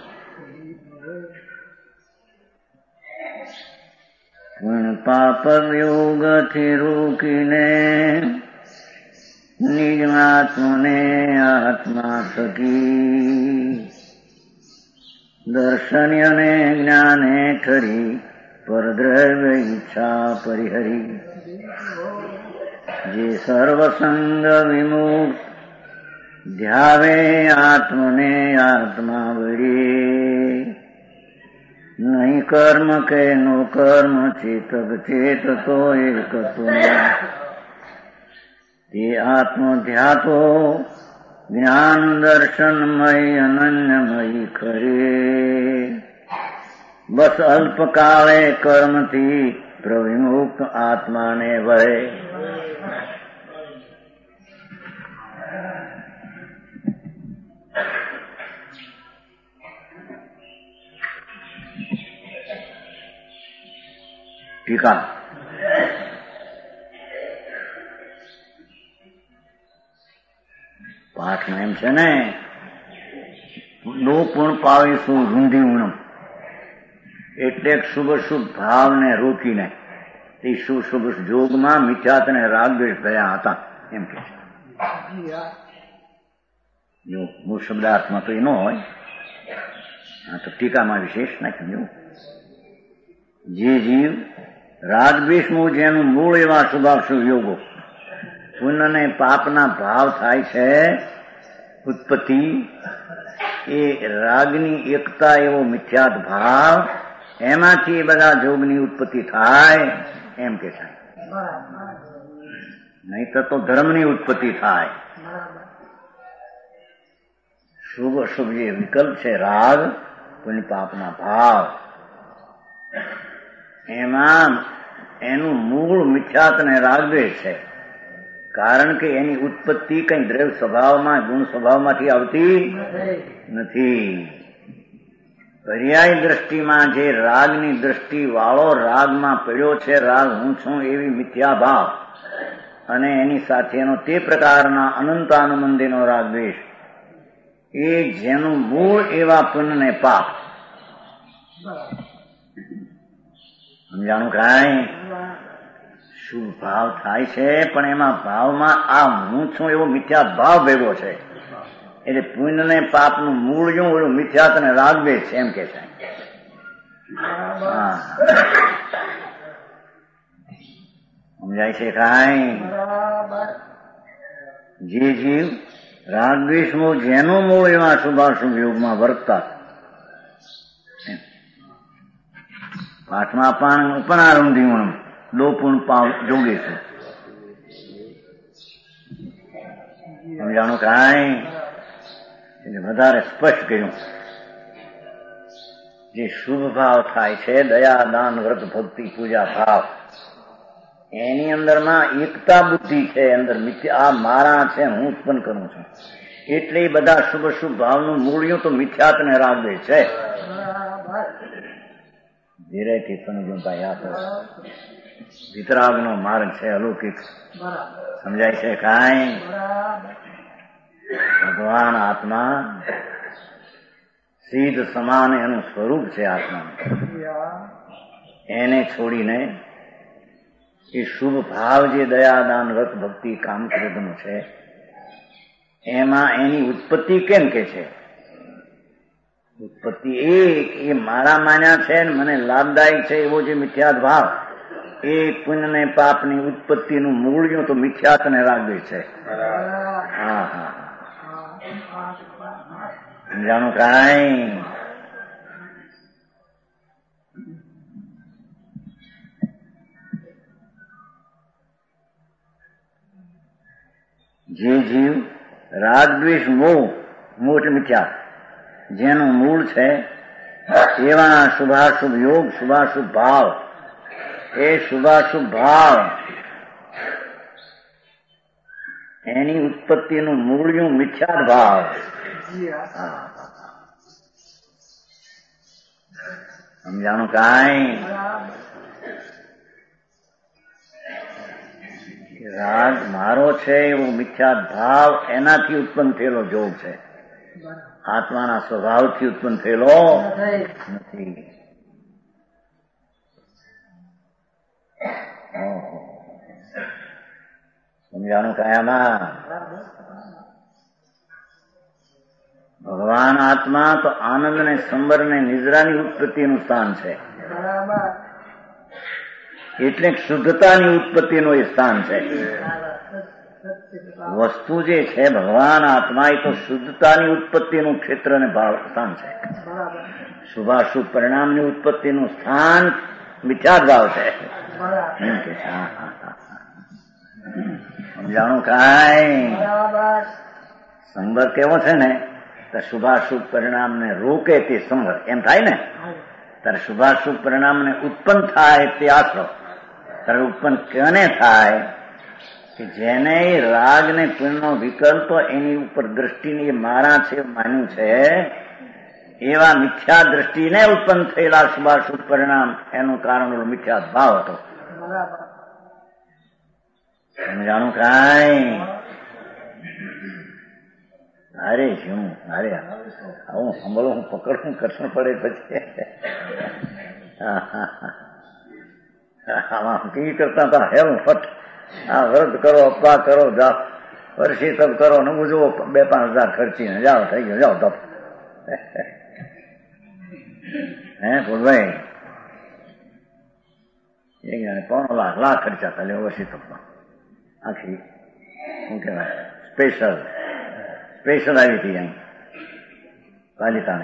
પાપ યોગથી રોકીને નિજ આત્મને આત્મા થકી દર્શન્ય ને જ્ઞાને ખરી પરદ્રવ્ય ઈચ્છા પરિહરી જે સર્વસંગ વિમુક્ત ધ્યાવે આત્મને આત્મા વળી નહીં કર્મ કે નો કર્મ ચેતક ચેતતો એકતો તે આત્મ ધ્યાતો જ્ઞાન દર્શનમય અનન્યમય ખરે બસ અલ્પકાળે કર્મથી પ્રવિમુક્ત આત્માને વહે. ટીકા પાઠમાં એમ છે ને દો પૂર્ણ પાવીશું રૂંધી ઉણમ એટલે શુભ શુભ ભાવને રોકીને તે શુભ શુભ જોગમાં મિથ્યાત અને રાગદ્વેષ ભયા હતા એમ કે છે. જો મૂળ શબ્દાર્થમાં તો એ ન હોય, આ તો ટીકામાં વિશેષ નાખ્યું. જે જીવ રાગદ્વેષનું જેનું મૂળ એવા શુભાશુભ યોગો પુણ્ય અને પાપના ભાવ થાય છે ઉત્પત્તિ, એ રાગની એકતા એવો મિથ્યાત ભાવ એમાંથી બધા જોગની ઉત્પત્તિ થાય એમ કે છે. નહીતર તો ધર્મની ઉત્પત્તિ થાય. શુભ અશુભ જે વિકલ્પ છે રાગ પુણ્ય પાપના ભાવ, એમાં એનું મૂળ મિથ્યાત અને રાગદ્વેષ છે. કારણ કે એની ઉત્પત્તિ કઈ દ્રવ્ય સ્વભાવમાં ગુણ સ્વભાવમાંથી આવતી નથી. પર્યાય દ્રષ્ટિમાં જે રાગની દ્રષ્ટિ વાળો રાગમાં પડ્યો છે, રાગ હું છું એવી મિથ્યા ભાવ અને એની સાથેનો તે પ્રકારના અનંતાનુબંધીનો રાગ દ્વેષ, એ જેનું મૂળ એવા પુણ્ય ને પાપ. સમજાણું કાંઈ? શુભ ભાવ થાય છે, પણ એમાં ભાવમાં આ હું છું એવો મિથ્યા ભાવ ભેગો છે. એટલે પુણ્ય ને પાપનું મૂળ જો ઓલું મિથ્યાત અને રાગદ્વેષ છે, એમ કે છે. સમજાય છે કાંઈ? જે જીવ રાગદ્વેષમાં જેનું મૂળ એવા શુભાશુભ યોગમાં વર્તતા, પાઠમાં પણ ઉપનારંભી લોપુણ પાવ જોગે છે. સમજાણું કાંઈ? એટલે વધારે સ્પષ્ટ કર્યું. જે શુભ ભાવ થાય છે, દયા દાન વ્રત ભક્તિ પૂજા ભાવ, એની અંદરમાં એકતા બુદ્ધિ છે. અંદર મિથ્યા આ મારા છે, હું ઉત્પન્ન કરું છું. એટલે એ બધા શુભ શુભ ભાવનું મૂળિયું તો મિથ્યાત ને રાગદ્વેષ છે. ધીરેથી સમજો ભાઈ. આ તો વિતરાગનો માર્ગ છે, અલૌકિક. સમજાય છે કાંઈ? ભગવાન આત્મા સીધ સમાન એનું સ્વરૂપ છે. આત્મા એને છોડીને એ શુભ ભાવ જે દયાદાન વ્રત ભક્તિ કામ ક્રોધનું છે, એમાં એની ઉત્પત્તિ કેમ કે છે? ઉત્પત્તિ એ મારા માન્યા છે ને મને લાભદાયક છે એવો જે મિથ્યાત ભાવ, એ પુણ્ય ને પાપની ઉત્પત્તિનું મૂળિયું તો મિથ્યાત ને રાગદ્વેષ છે. હા હા, સમજાણું કાંઈ? જે જીવ રાગદ્વેષ મોહ એટલે મિથ્યા જેનું મૂળ છે, એવા શુભાશુભ યોગ શુભાશુભ ભાવ, એ શુભાશુભ ભાવ એની ઉત્પત્તિનું મૂળિયું મિથ્યા ભાવ. સમજાણું કાંઈ? રાગ મારો છે એવો મિથ્યા ભાવ એનાથી ઉત્પન્ન થયેલો જોગ છે. આત્માના સ્વભાવથી ઉત્પન્ન થયેલો નથી. સમજાણું કાયામાં? ભગવાન આત્મા તો આનંદ ને સંબર ને નિદ્રાની ઉત્પત્તિનું સ્થાન છે. એટલે શુદ્ધતાની ઉત્પત્તિનું એ સ્થાન છે. વસ્તુ જે છે ભગવાન આત્મા, એ તો શુદ્ધતાની ઉત્પત્તિનું ક્ષેત્ર અને સ્થાન છે. શુભાશુભ પરિણામની ઉત્પત્તિનું સ્થાન મિથ્યા ભાવ છે. સમજાણું કાંઈ? સંબર કેવો છે ને, તો શુભાશુભ પરિણામને રોકે તે સંબર એમ થાય ને. ત્યારે શુભાશુભ પરિણામને ઉત્પન્ન થાય તે આશરો. ત્યારે ઉત્પન્ન કેને થાય કે જેને રાગ ને પુણ્યનો વિકલ્પ એની ઉપર દ્રષ્ટિની મારા છે માન્યું છે, એવા મિથ્યા દ્રષ્ટિને ઉત્પન્ન થયેલા શુભાશુભ પરિણામ એનું કારણ મિથ્યા ભાવ હતો. સમજાણું કાંઈ? અરે શું અરે હું સંભળો, હું પકડું કઠણ પડે પછી. આમાં કેવી કરતા હતા હેલ ફટ, આ વ્રત કરો, અપવા કરો, વર્ષી તપ કરો, ને જુઓ 2-5 હજાર ખર્ચીને જાઓ, થઈ ગયો, જાઓ તપ. હે ભૂલભાઈ, 1.5 લાખ ખર્ચા ખાલી વર્ષી તપમાં. આખી શું કહેવાય સ્પેશિયલ આવી હતી અહીં પાલિતાને.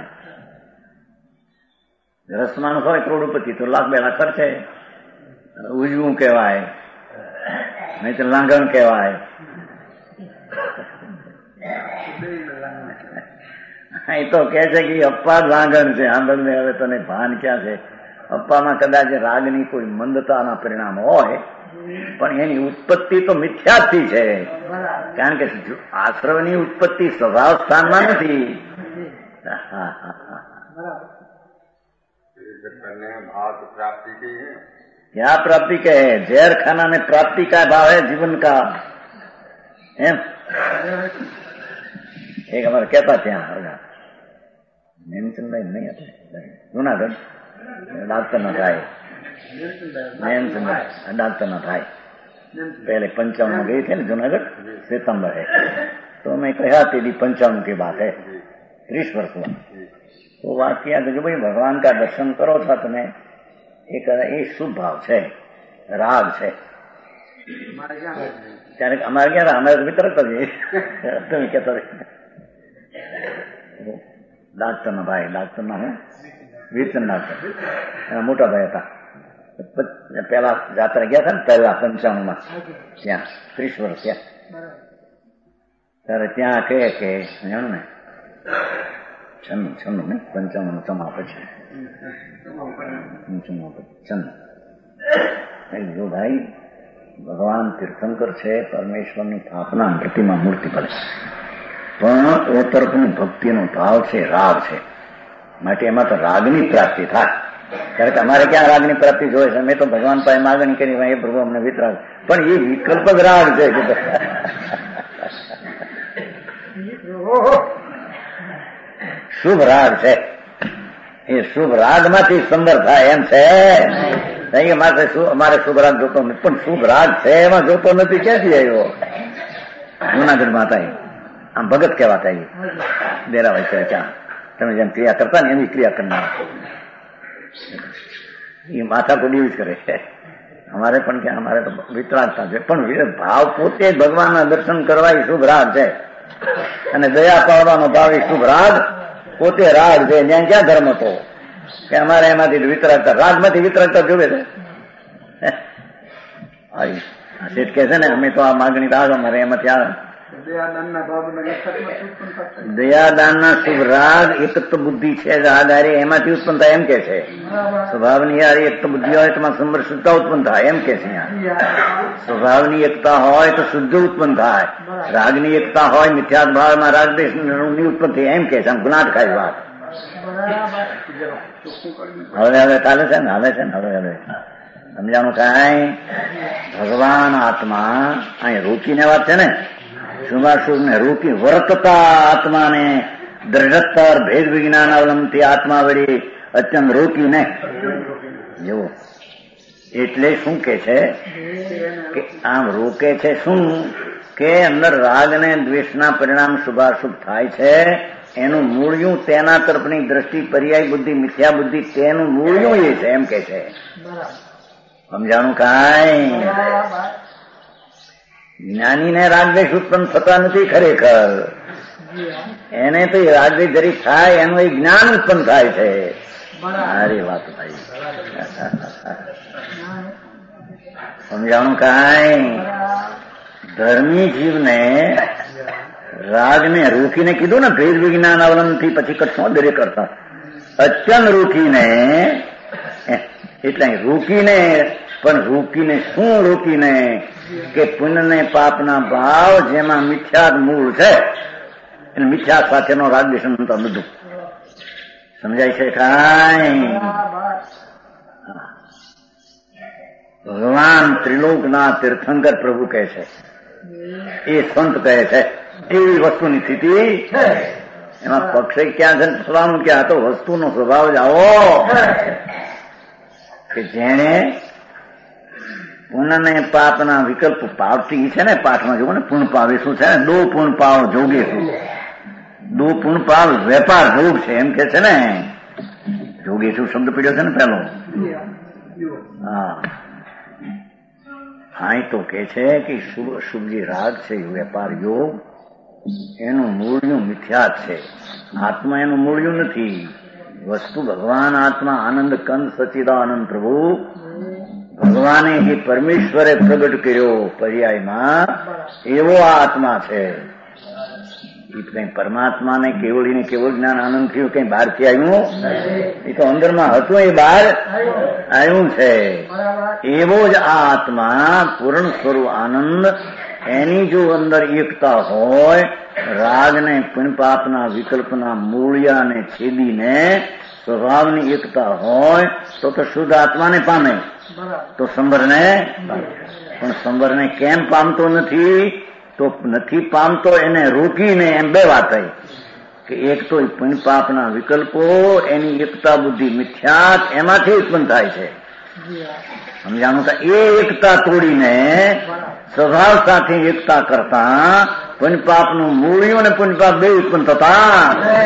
રસમાનું હોય કરોડપતિ તો 1-2 લાખ ખર્ચે. ઉજવું કહેવાય, નહીં તો લાંગણ કહેવાય. એ તો કે છે કે અપ્પા લાંગણ છે. આંદોલન હવે તને ભાન ક્યાં છે? અપ્પામાં કદાચ રાગની કોઈ મંદતાના પરિણામ હોય પણ એની ઉત્પત્તિ તો મિથ્યાથી છે, કારણ કે આશ્રવની ઉત્પત્તિ સ્વભાવ સ્થાનમાં નથી. क्या प्राप्ति के है? जहर खाना में प्राप्ति का भाव है जीवन का. એમ એક અમારે કહેતા ત્યાં નેમચંદભાઈ નહીં હતા જુનાગઢ ડાક્ટર ના થાય, નેમચંદભાઈ ડાક્ટર ના થાય पहले 55 में गई थी ना जूनागढ़ सितंबर है, तो मैं कहा थी 55 की बात है, 30 वर्ष हुआ. तो बात किया कि जो भाई भगवान का दर्शन करो था तुम्हें एक शुभ भाव है, राग है. ત્યારે અમારે ક્યાં અમારે વિતરક કરીએ તમે કહેતો ડાક્ટર ના ભાઈ, ડાક્ટર ના હું વીરચંદ ડાક્ટર એના મોટા ભાઈ હતા. પેલા જાત્રા ગયા હતા ને પહેલા 55 માં, ત્યાં 30 વર્ષ થયા. ત્યારે ત્યાં કહે કે જાણું ને 56 ને 55 સમા પછી જો ભાઈ ભગવાન તીર્થંકર છે, પરમેશ્વરની સ્થાપના પ્રતિમા મૂર્તિ પડે, પણ એ તરફની ભક્તિનો ભાવ છે, રાગ છે, માટે એમાં તો રાગની પ્રાપ્તિ થાય. કારણ કે અમારે ક્યાં રાગની પ્રાપ્તિ જોઈએ છે? મેં તો ભગવાન પાસે માગણી કરી, એ પ્રભુ અમને વિતરાગ, પણ એ વિકલ્પ જ રાગ છે. શુભ રાગ છે, એ શુભ રાગમાંથી સંદર થાય એમ છે. અમારે શુભ રાગ જોતો નથી, પણ શુભ રાગ છે એમાં જોતો નથી. ક્યાંથી આવ્યો? જુનાગઢમાં હતા, આમ ભગત કહેવાતા, એ ડેરાવાય છે. ક્યાં તમે જેમ ક્રિયા કરતા ને એવી ક્રિયા કરનાર, એ માથા તો ડીવ જ કરે છે. અમારે પણ ક્યાં, અમારે તો વિતરાગતા છે, પણ ભાવ પોતે ભગવાનના દર્શન કરવા એ શુભ રાગ છે, અને દયા પાડવાનો ભાવ એ શુભ રાગ પોતે રાગ છે. જ્યાં ક્યાં ધર્મ હતો કે અમારે એમાંથી વિતરાગતા, રાગમાંથી વિતરાગતા જોવે છે. શેઠ કે છે ને અમે તો આ માગણી રાગ અમારે એમાંથી આવે. દયાદાનના શુભ રાગ એક બુદ્ધિ છે, રાગ હારે એમાંથી ઉત્પન્ન થાય એમ કે છે. સ્વભાવની યાર એક બુદ્ધિ હોય તો સમરસતા ઉત્પન્ન થાય એમ કે છે. સ્વભાવની એકતા હોય તો શુદ્ધ ઉત્પન્ન થાય, રાગની એકતા હોય મિથ્યાત ભાવમાં રાગદેશની ઉત્પન્ન થાય એમ કે છે. આમ ગુનાટ ખાય વાત. હવે ચાલે છે ને, હાલે છે ને. હવે સમજાણું થાય. ભગવાન આત્મા અહીં રોકીને વાત છે ને, શુભાશુભ ને રોકી વર્તતા આત્માને દ્રઢતર ભેદ વિજ્ઞાન અવલંબતી આત્મા વળી અત્યંત રોકીને જેવો. એટલે શું કે છે કે આમ રોકે છે શું કે અંદર રાગ ને દ્વેષના પરિણામ શુભાશુભ થાય છે, એનું મૂળિયું તેના તરફની દ્રષ્ટિ પર્યાય બુદ્ધિ મિથ્યા બુદ્ધિ તેનું મૂળિયું એ છે એમ કે છે. સમજાણું કાંઈ? જ્ઞાનીને રાગદ્વેષ ઉત્પન્ન થતા નથી ખરેખર, એને તો રાગદ્વેષ જરી થાય એનું એ જ્ઞાન ઉત્પન્ન થાય છે. સારી વાત ભાઈ, સમજાણું કાંઈ? ધર્મી જીવને રાગને રોકીને કીધું ને ભેદ વિજ્ઞાન અવલંબથી પછી કચ્છમાં દરેક કરતા અત્યંત રોકીને, એટલે રોકીને, પણ રોકીને શું રોકીને કે પુણ્ય ને પાપના ભાવ જેમાં મિથ્યાત મૂળ છે, એટલે મિથ્યા સાથેનો રાગદ્વેષ બધું સમજાય છે કાંઈ? ભગવાન ત્રિલોકના તીર્થંકર પ્રભુ કહે છે, એ સંત કહે છે, એવી વસ્તુની સ્થિતિ એમાં પક્ષે ક્યાં છે થવાનું, ક્યાં તો વસ્તુનો સ્વભાવ જ આવો કે જેને પુણ્ય ને પાપના વિકલ્પ પાવતી છે ને. પાઠમાં જુઓ ને, પૂર્ણ પાવ એ શું છે ને, દો પૂર્ણ પાવ જોગે શું, દો પૂર્ણ પાવ વેપાર જોગ છે એમ કે છે ને. જોગે શું શબ્દ પીડ્યો છે ને પેલો. હા તો કે છે કે શુભ જે રાગ છે વેપાર યોગ, એનું મૂળ્યું મિથ્યા છે, આત્મા એનું મૂળ્યું નથી. વસ્તુ ભગવાન આત્મા આનંદ કંદ સચિદાનંદ પ્રભુ ભગવાને જે પરમેશ્વરે પ્રગટ કર્યો પર્યાયમાં, એવો આ આત્મા છે. એ કઈ પરમાત્માને કેવળીને કેવળ જ્ઞાન આનંદ થયું કઈ બહારથી આવ્યું એ તો અંદરમાં હતું એ બહાર આવ્યું છે. એવો જ આ આત્મા પૂર્ણ સ્વરૂપ આનંદ એની જો અંદર એકતા હોય, રાગને પુણ્યપાપના વિકલ્પના મૂળિયાને છેદીને સ્વભાવની એકતા હોય તો શુદ્ધ આત્માને પામે, તો સંવરને પણ સંવરને કેમ પામતો નથી? તો નથી પામતો એને રોકીને એમ બે વાત થઈ કે એક તો પુણ્યપાપના વિકલ્પો એની એકતા બુદ્ધિ મિથ્યાત એમાંથી ઉત્પન્ન થાય છે. સમજાણું? એ એકતા તોડીને સ્વભાવ સાથે એકતા કરતા પુણ્યપાપનું મૂળિયું અને પુણ્યપાપ બે ઉત્પન્ન થતા.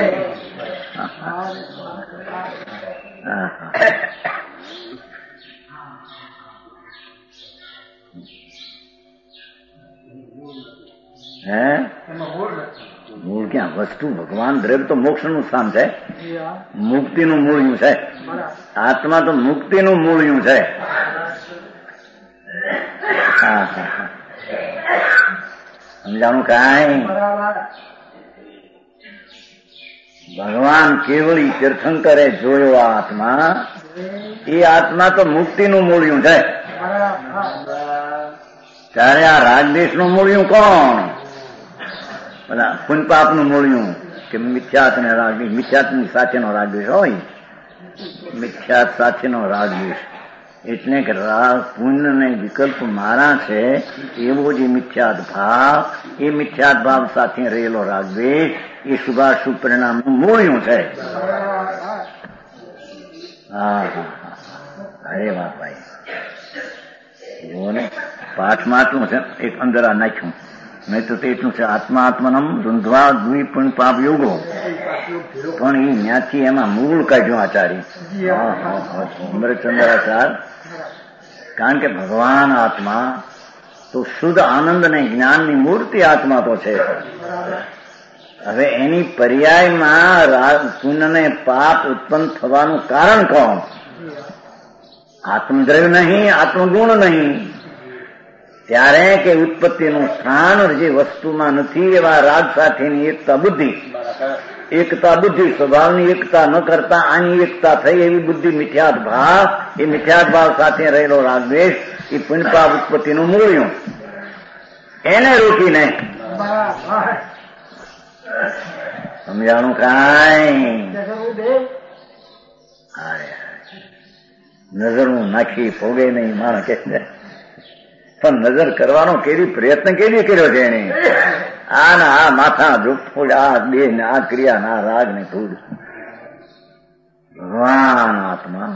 મૂળ ક્યાં? વસ્તુ ભગવાન દ્રવ્ય તો મોક્ષનું સ્થાન છે, મુક્તિનું મૂળિયું છે. આત્મા તો મુક્તિનું મૂળિયું છે. સમજાણું? કાંઈ ભગવાન કેવળી તીર્થંકરે જોયો આત્મા, એ આત્મા તો મુક્તિનું મૂળિયું છે. ત્યારે આ રાગદેશનું મૂળિયું કોણ? બધા પુણ્યપાપનું મૂળિયું કે મિથ્યાત ને રાગદેશ. મિથ્યાતની સાથેનો રાગદેશ હોય, મિથ્યાત સાથેનો રાગદેશ એટલે કે પુણ્ય ને વિકલ્પ મારા છે એવો જે મિથ્યાત ભાવ, એ મિથ્યાત ભાવ સાથે રહેલો રાગદેશ એ શુભાશુભ પરિણામનું મૂળિયું છે. હા અરે વાહ ભાઈ, જુઓ ને પાઠમાં આટલું છે, એક અંદર આ નાખ્યું, નહીં તો એટલું છે આત્મા આત્મનમ દ્વંદ્વા દ્વિ પુણ્ય પાપ યોગો, પણ એ ન્યાથી એમાં મૂળ કાઢ્યું આચાર્ય અમૃતચંદ્રાચાર્ય. કારણ કે ભગવાન આત્મા તો શુદ્ધ આનંદ ને જ્ઞાનની મૂર્તિ આત્મા તો છે. હવે એની પર્યાયમાં પુણ્ય ને પાપ ઉત્પન્ન થવાનું કારણ કોણ? આત્મદ્રવ્ય નહીં, આત્મગુણ નહીં. ત્યારે કે ઉત્પત્તિનું સ્થાન જે વસ્તુમાં નથી એવા રાગ સાથેની એકતા બુદ્ધિ, એકતા બુદ્ધિ સ્વભાવની એકતા ન કરતા આની એકતા થઈ એવી બુદ્ધિ મિથ્યાત ભાવ, એ મિથ્યાત ભાવ સાથે રહેલો રાગદ્વેષ એ પુણ્યપાપ ઉત્પત્તિનું મૂળિયું, એને રોકીને સમજાણું? કાંઈ નજરનું નાખી ભોગે નહીં માણસ કે, પણ નજર કરવાનો કેવી પ્રયત્ન કેવી કર્યો છે એને? આ ના આ માથા જોફૂડ, આ દેહ ને આ ક્રિયા ના રાગ ને ધૂળ. ભગવાન આત્મા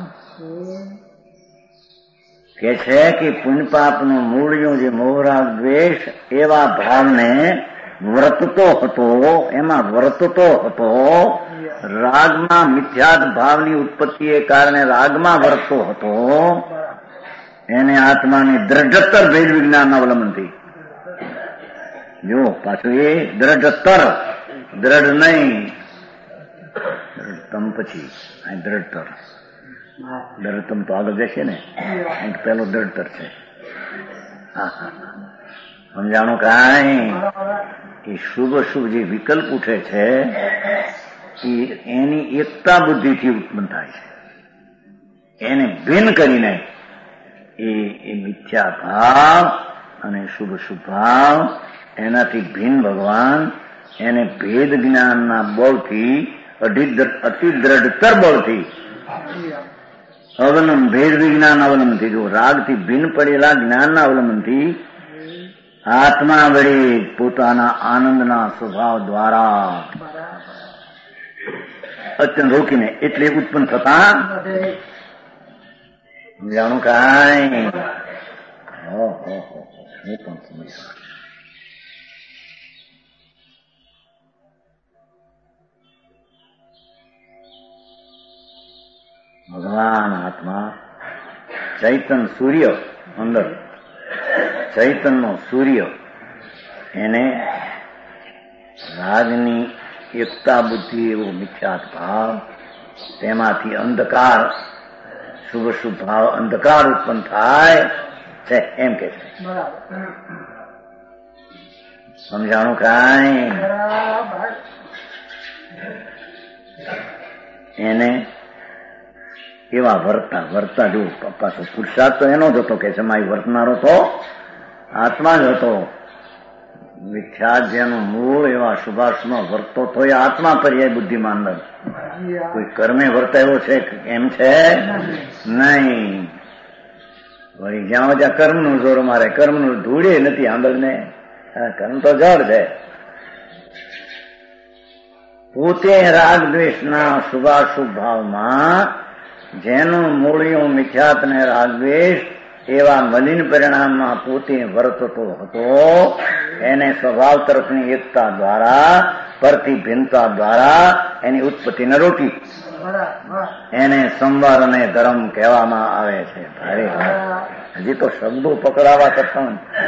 કે છે કે પુણ્યપાપનું મૂળિયું જે મોહરાગ દ્વેષ એવા ભાવને વર્તતો હતો, એમાં વર્તતો હતો. રાગમાં મિથ્યાત ભાવની ઉત્પત્તિએ કારણે રાગમાં વર્તતો હતો. એને આત્માની દ્રઢતર ભેદ વિજ્ઞાનના અવલંબનથી જો પાછું એ દ્રઢતર, દ્રઢ નહીં દ્રઢતમ, પછી દ્રઢતર. દ્રઢતમ તો આગળ જશે ને, પેલો દ્રઢતર છે. સમજાણું? કાંઈ એ શુભ શુભ જે વિકલ્પ ઉઠે છે એની એકતા બુદ્ધિથી ઉત્પન્ન થાય છે. એને ભિન્ન કરીને એ મિથ્યા ભાવ અને શુભ શુભ ભાવ એનાથી ભિન્ન ભગવાન એને ભેદ જ્ઞાનના બળથી, અતિ દ્રઢતર બળથી અવલંબન, ભેદ વિજ્ઞાન અવલંબનથી, જો રાગથી ભિન્ન પડેલા જ્ઞાનના અવલંબનથી આત્મા વડે પોતાના આનંદના સ્વભાવ દ્વારા અત્યંત રોકીને એટલે ઉત્પન્ન થતા. જાણું? કાંઈ હું પણ સમજ. ભગવાન આત્મા ચૈતન સૂર્ય, અંદર ચૈતનનો સૂર્ય, એને રાગની એકતા બુદ્ધિ એવો મિથ્યાત ભાવ, તેમાંથી અંધકાર, શુભ શુભ ભાવ અંધકાર ઉત્પન્ન થાય છે એમ કે છે. સમજાણું? કાંઈ એને એવા વર્તા જો પાછો પુરુષાર્થ તો એનો જ હતો કે સમાય વર્તનારો તો આત્મા જ હતો. મિથ્યા જેનું મૂળ એવા શુભાશુમાં વર્તો તો એ આત્મા પર્યાય બુદ્ધિમાં અંદર કોઈ કર્મે વર્તાયો છે એમ છે નહીં. વળી જ્યાં જ્યાં કર્મનું જોર મારે કર્મનું ધૂળે નથી આંબળને, કર્મ તો જળ છે. પોતે રાગ દ્વેષના શુભાશુભ ભાવમાં જેનું મૂળિયું મિથ્યાત ને રાગ દ્વેષ એવા મલિન પરિણામમાં પોતે વર્તતો હતો, એને સ્વભાવ તરફની એકતા દ્વારા પરથી ભિન્નતા દ્વારા એની ઉત્પત્તિને રોકી એને સંવર અને ધર્મ કહેવામાં આવે છે. ભારે હજી તો શબ્દો પકડાવા કરતા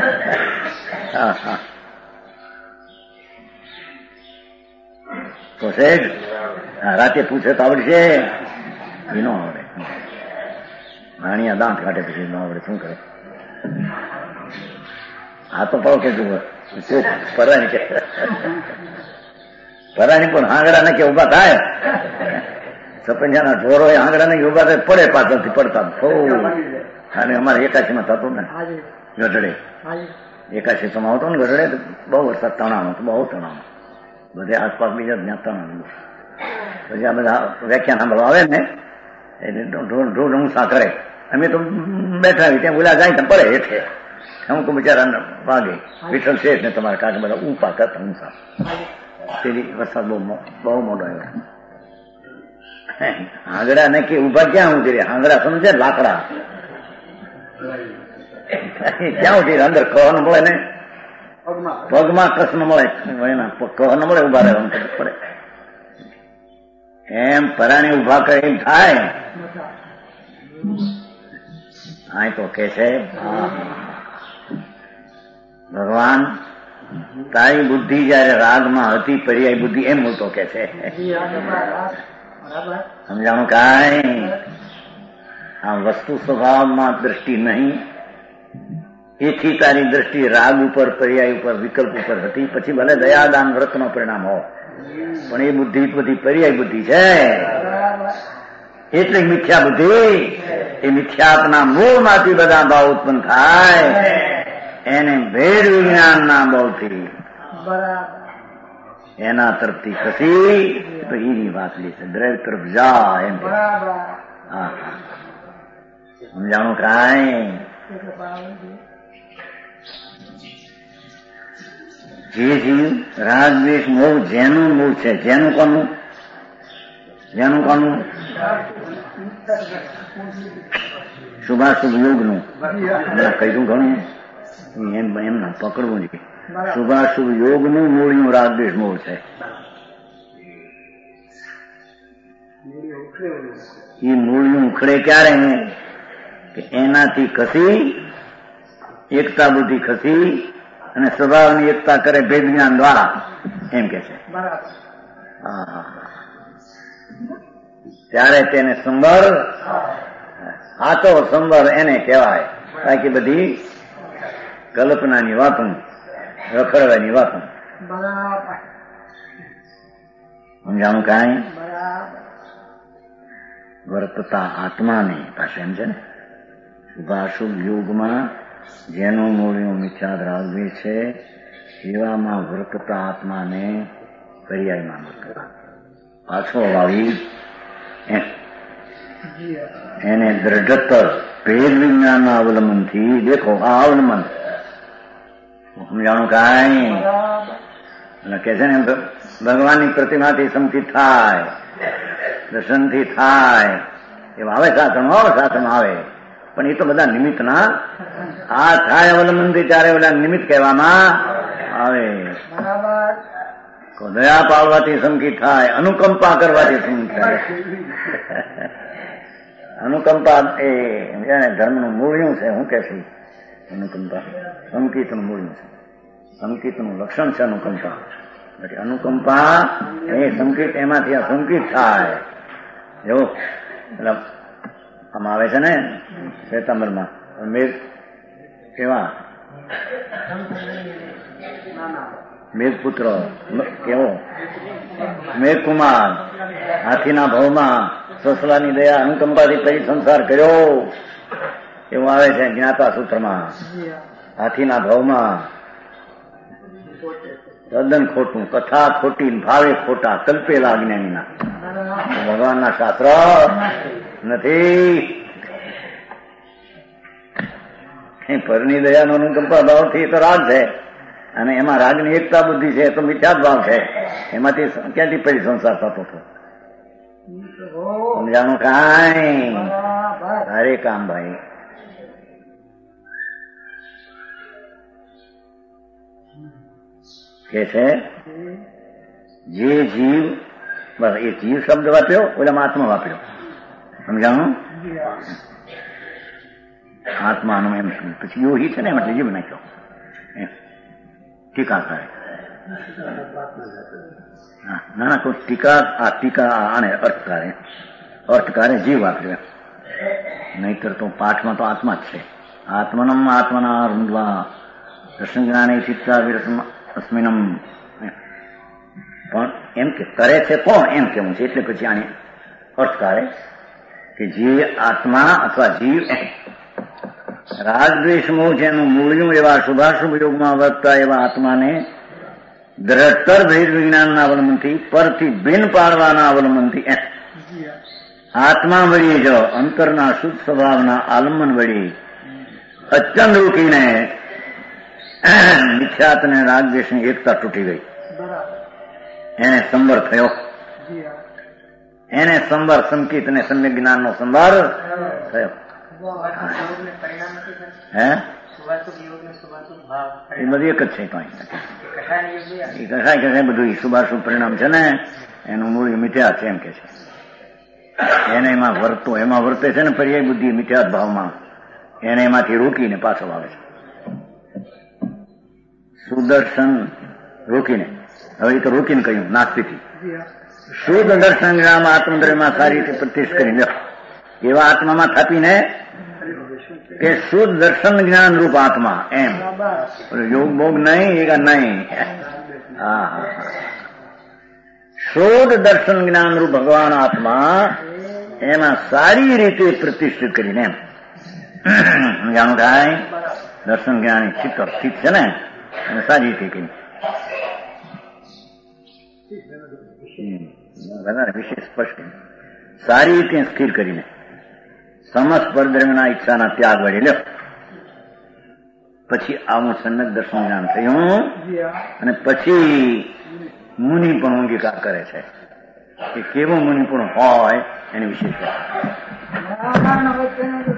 તો છે રાતે પૂછે તો આવડશે એ ન આવડે. રાણીયા દાંત કાઢે પછી ન આવડે શું કરે? હા તો પડો કે જુઓ પરાણી કે પરાણી પણ આંગળા ને કે ઉભા થાય. સપંજાના ઢોરો એ આંગળા ને ઉભા થાય પડે પાછળથી પડતા અને અમારે એકાશીમાં થતું ને ગઢડે 81 આવતો ને ગઢડે બહુ વરસાદ તણાવ હતો, બહુ તણાવ બધે આસપાસ બીજા જ્યાં તણાવ. પછી આ બધા વ્યાખ્યાન સાંભળવા આવે ને એટલે ઢોર ઊંસા કરે. અમે તો બેઠા ત્યાં બોલા જાય તો પડે હેઠે અમુક બિચારા વાગે વિઠ્ઠલ શેઠ ને તમારા કાકા બધા ઊંપા કરતા ઊંસા. પેલી વરસાદ બહુ મોટો આવ્યો. આંગળા ને કે ઉભા ક્યાં ઉતરે? આંગળા સમજે લાકડા ક્યાં ઉતરે? અંદર કહ ન મળે ને પગમાં કસ ન મળે, એના કહ ન મળે ઉભા રહેવાનું પડે. એમ પરાણી ઉભા કરે એમ થાય. આ તો કે છે ભગવાન તારી બુદ્ધિ જયારે રાગમાં હતી પર્યાય બુદ્ધિ એમ હું તો કે છે. સમજાણું કાંઈ? આ વસ્તુ સ્વભાવમાં દ્રષ્ટિ નહીં, એથી તારી દ્રષ્ટિ રાગ ઉપર પર્યાય ઉપર વિકલ્પ ઉપર હતી. પછી ભલે દયાદાન વ્રતનો પરિણામ હો, પણ એ બુદ્ધિ બધી પર્યાય બુદ્ધિ છે. એટલે મિથ્યા બુદ્ધિ એ મિથ્યાત્મના મૂળમાંથી બધા ભાવ ઉત્પન્ન થાય એને ભેદ વિજ્ઞાનના ભાવથી એના તરફથી ખસી તો એની વાત લે છે. દ્રવ્ય તરફ જા એમ. હા સમજાણું કાંઈ? જે જીવ રાગ દ્વેષ મોહ જેનું મૂળ છે, જેનું કોનું શુભાશુભ યોગનું હમણાં કહ્યું ઘણું એમના પકડવું જોઈએ. શુભાશુભ યોગનું મૂળિયું રાગ દ્વેષ મોહ છે. એ મૂળિયું ઉખડે ક્યારે? કે એનાથી ખસી એકતા બુદ્ધિ ખસી અને સ્વભાવની એકતા કરે ભેદ જ્ઞાન દ્વારા એમ કે છે. ત્યારે તેને સંવર, આતો સંવર એને કહેવાય. બાકી બધી કલ્પનાની વાતો, રખડવાની વાતો. સમજાણું કાંઈ? વર્તતા આત્માને પાસે એમ છે ને શુભાશુભ યોગમાં જેનું મૂળિયું મિથ્યા દ્રાવ્ય છે એવામાં વર્તતા આત્માને પર્યાયમાં વર્તતા પાછો વાળી એને દ્રઢતર ભેદ વિજ્ઞાનના અવલંબનથી દેખો આ અવલંબન સમજાણું કાંઈ? એટલે કે છે ને ભગવાનની પ્રતિમાથી સંકિત થાય, દર્શનથી થાય એવા આવે સાધનો આવે, પણ એ તો બધા નિમિત્તના આ થાય અવલંબનથી ત્યારે બધા નિમિત્ત કહેવામાં આવે. દયા પાડવાથી સંકિત થાય, અનુકંપા કરવાથી સંકિત થાય. અનુકંપા એ ધર્મનું મૂળિયું છે. શું કે છે અનુકંપા? સંકિતનું મૂળિયું છે. સંકિતનું લક્ષણ છે અનુકંપા. એટલે અનુકંપા એ સંકિત, એમાંથી આ સંકિત થાય. એવું એટલે આમાં આવે છે ને શ્વેતાંબરમાં મેઘ કેવા મેઘપુત્ર કેવો મેઘકુમાર હાથીના ભાવમાં સસલાની દયા અનુકંપાથી પછી સંસાર કર્યો એવું આવે છે જ્ઞાતા સૂત્રમાં. હાથીના ભાવમાં તદ્દન ખોટું, કથા ખોટી, ભાવે ખોટા, કલ્પેલા અજ્ઞાનીના. ભગવાનના શાસ્ત્ર નથી. પરની દયાનો અનુકંપા ભાવથી તો રાગ છે, અને એમાં રાગની એકતા બુદ્ધિ છે તો મિથ્યા ભાવ છે. એમાંથી ક્યાંથી પછી સંસાર થતો હતો? સમજાણું કાંઈ? હરે કામ ભાઈ. કે છે જે જીવ, બસ એ જીવ શબ્દ વાપર્યો, ઓલામાં આત્મા વાપર્યો. સમજાણું? આત્માનું એમ શું પછી યોગી છે ને એમ એટલે જીવ નાખ્યો. ટીકા કરે. ના ના, કોઈ ટીકા આને અર્થકારે જીવ વાપર્યો. નહીતર તો પાઠમાં તો આત્મા જ છે. આત્મનમ આત્મના રૂંધવા દર્શન જ્ઞાને ચિત્તા વિરતમ અસ્મિનમ. પણ એમ કે કરે છે કોણ એમ કેવું છે, એટલે પછી આને અર્થકારે કે જે આત્મા અથવા જીવ રાગ દ્વેષ મોહ જેનું મૂળ્યું એવા શુભાશુભ યોગમાં વર્તતા એવા આત્માને દ્રઢતર ભેદ વિજ્ઞાનના અવલંબનથી પરથી બિન પાડવાના અવલંબનથી આત્મા વળી જો અંતરના શુદ્ધ સ્વભાવના આલંબન વળી અચંદ રૂકીને મિથ્યાત્ને રાગ દ્વેષની એકતા તૂટી ગઈ. એને સંવર થયો. એને સંવર સંકિત અને સમ્યક જ્ઞાનનો સંવર થયો. હે એ બધી એક જ છે. કઈ બધું શુભાશુભ પરિણામ છે ને એનું મૂળ મિથ્યા છે એમ કે છે. એને એમાં વર્તે છે ને પર્યાય બુદ્ધિ મિથ્યા ભાવમાં એને એમાંથી રોકીને પાછો આવે છે. સુદર્શન રોકીને, હવે એ તો રોકીને કહ્યું નાસ્તિથી. શુદ્ધ દર્શન જ્ઞાન આત્મદ્રવ્યમાં સારી રીતે પ્રતિષ્ઠ કરી લો એવા આત્મામાં થાપીને કે શુદ્ધ દર્શન જ્ઞાન રૂપ આત્મા એમ. યોગ ભોગ નહીં એ નહીં. હા, શુદ્ધ દર્શન જ્ઞાન રૂપ ભગવાન આત્મા એમાં સારી રીતે પ્રતિષ્ઠિત કરીને એમ જાણું થાય. દર્શન જ્ઞાની ચિત્ત સ્થિત છે ને અને સારી રીતે કરી વધારે વિશેષ સ્પષ્ટ સારી રીતે સ્થિર કરીને સમસ્ત પરદ્રવ્યના ઈચ્છાના ત્યાગ વડે લ્યો. પછી આવું સન્નત દર્શન જ્ઞાન થયું અને પછી મુનિ પણ અંગીકાર કરે છે કે કેવું મુનિ પણ હોય એની વિશેષતા.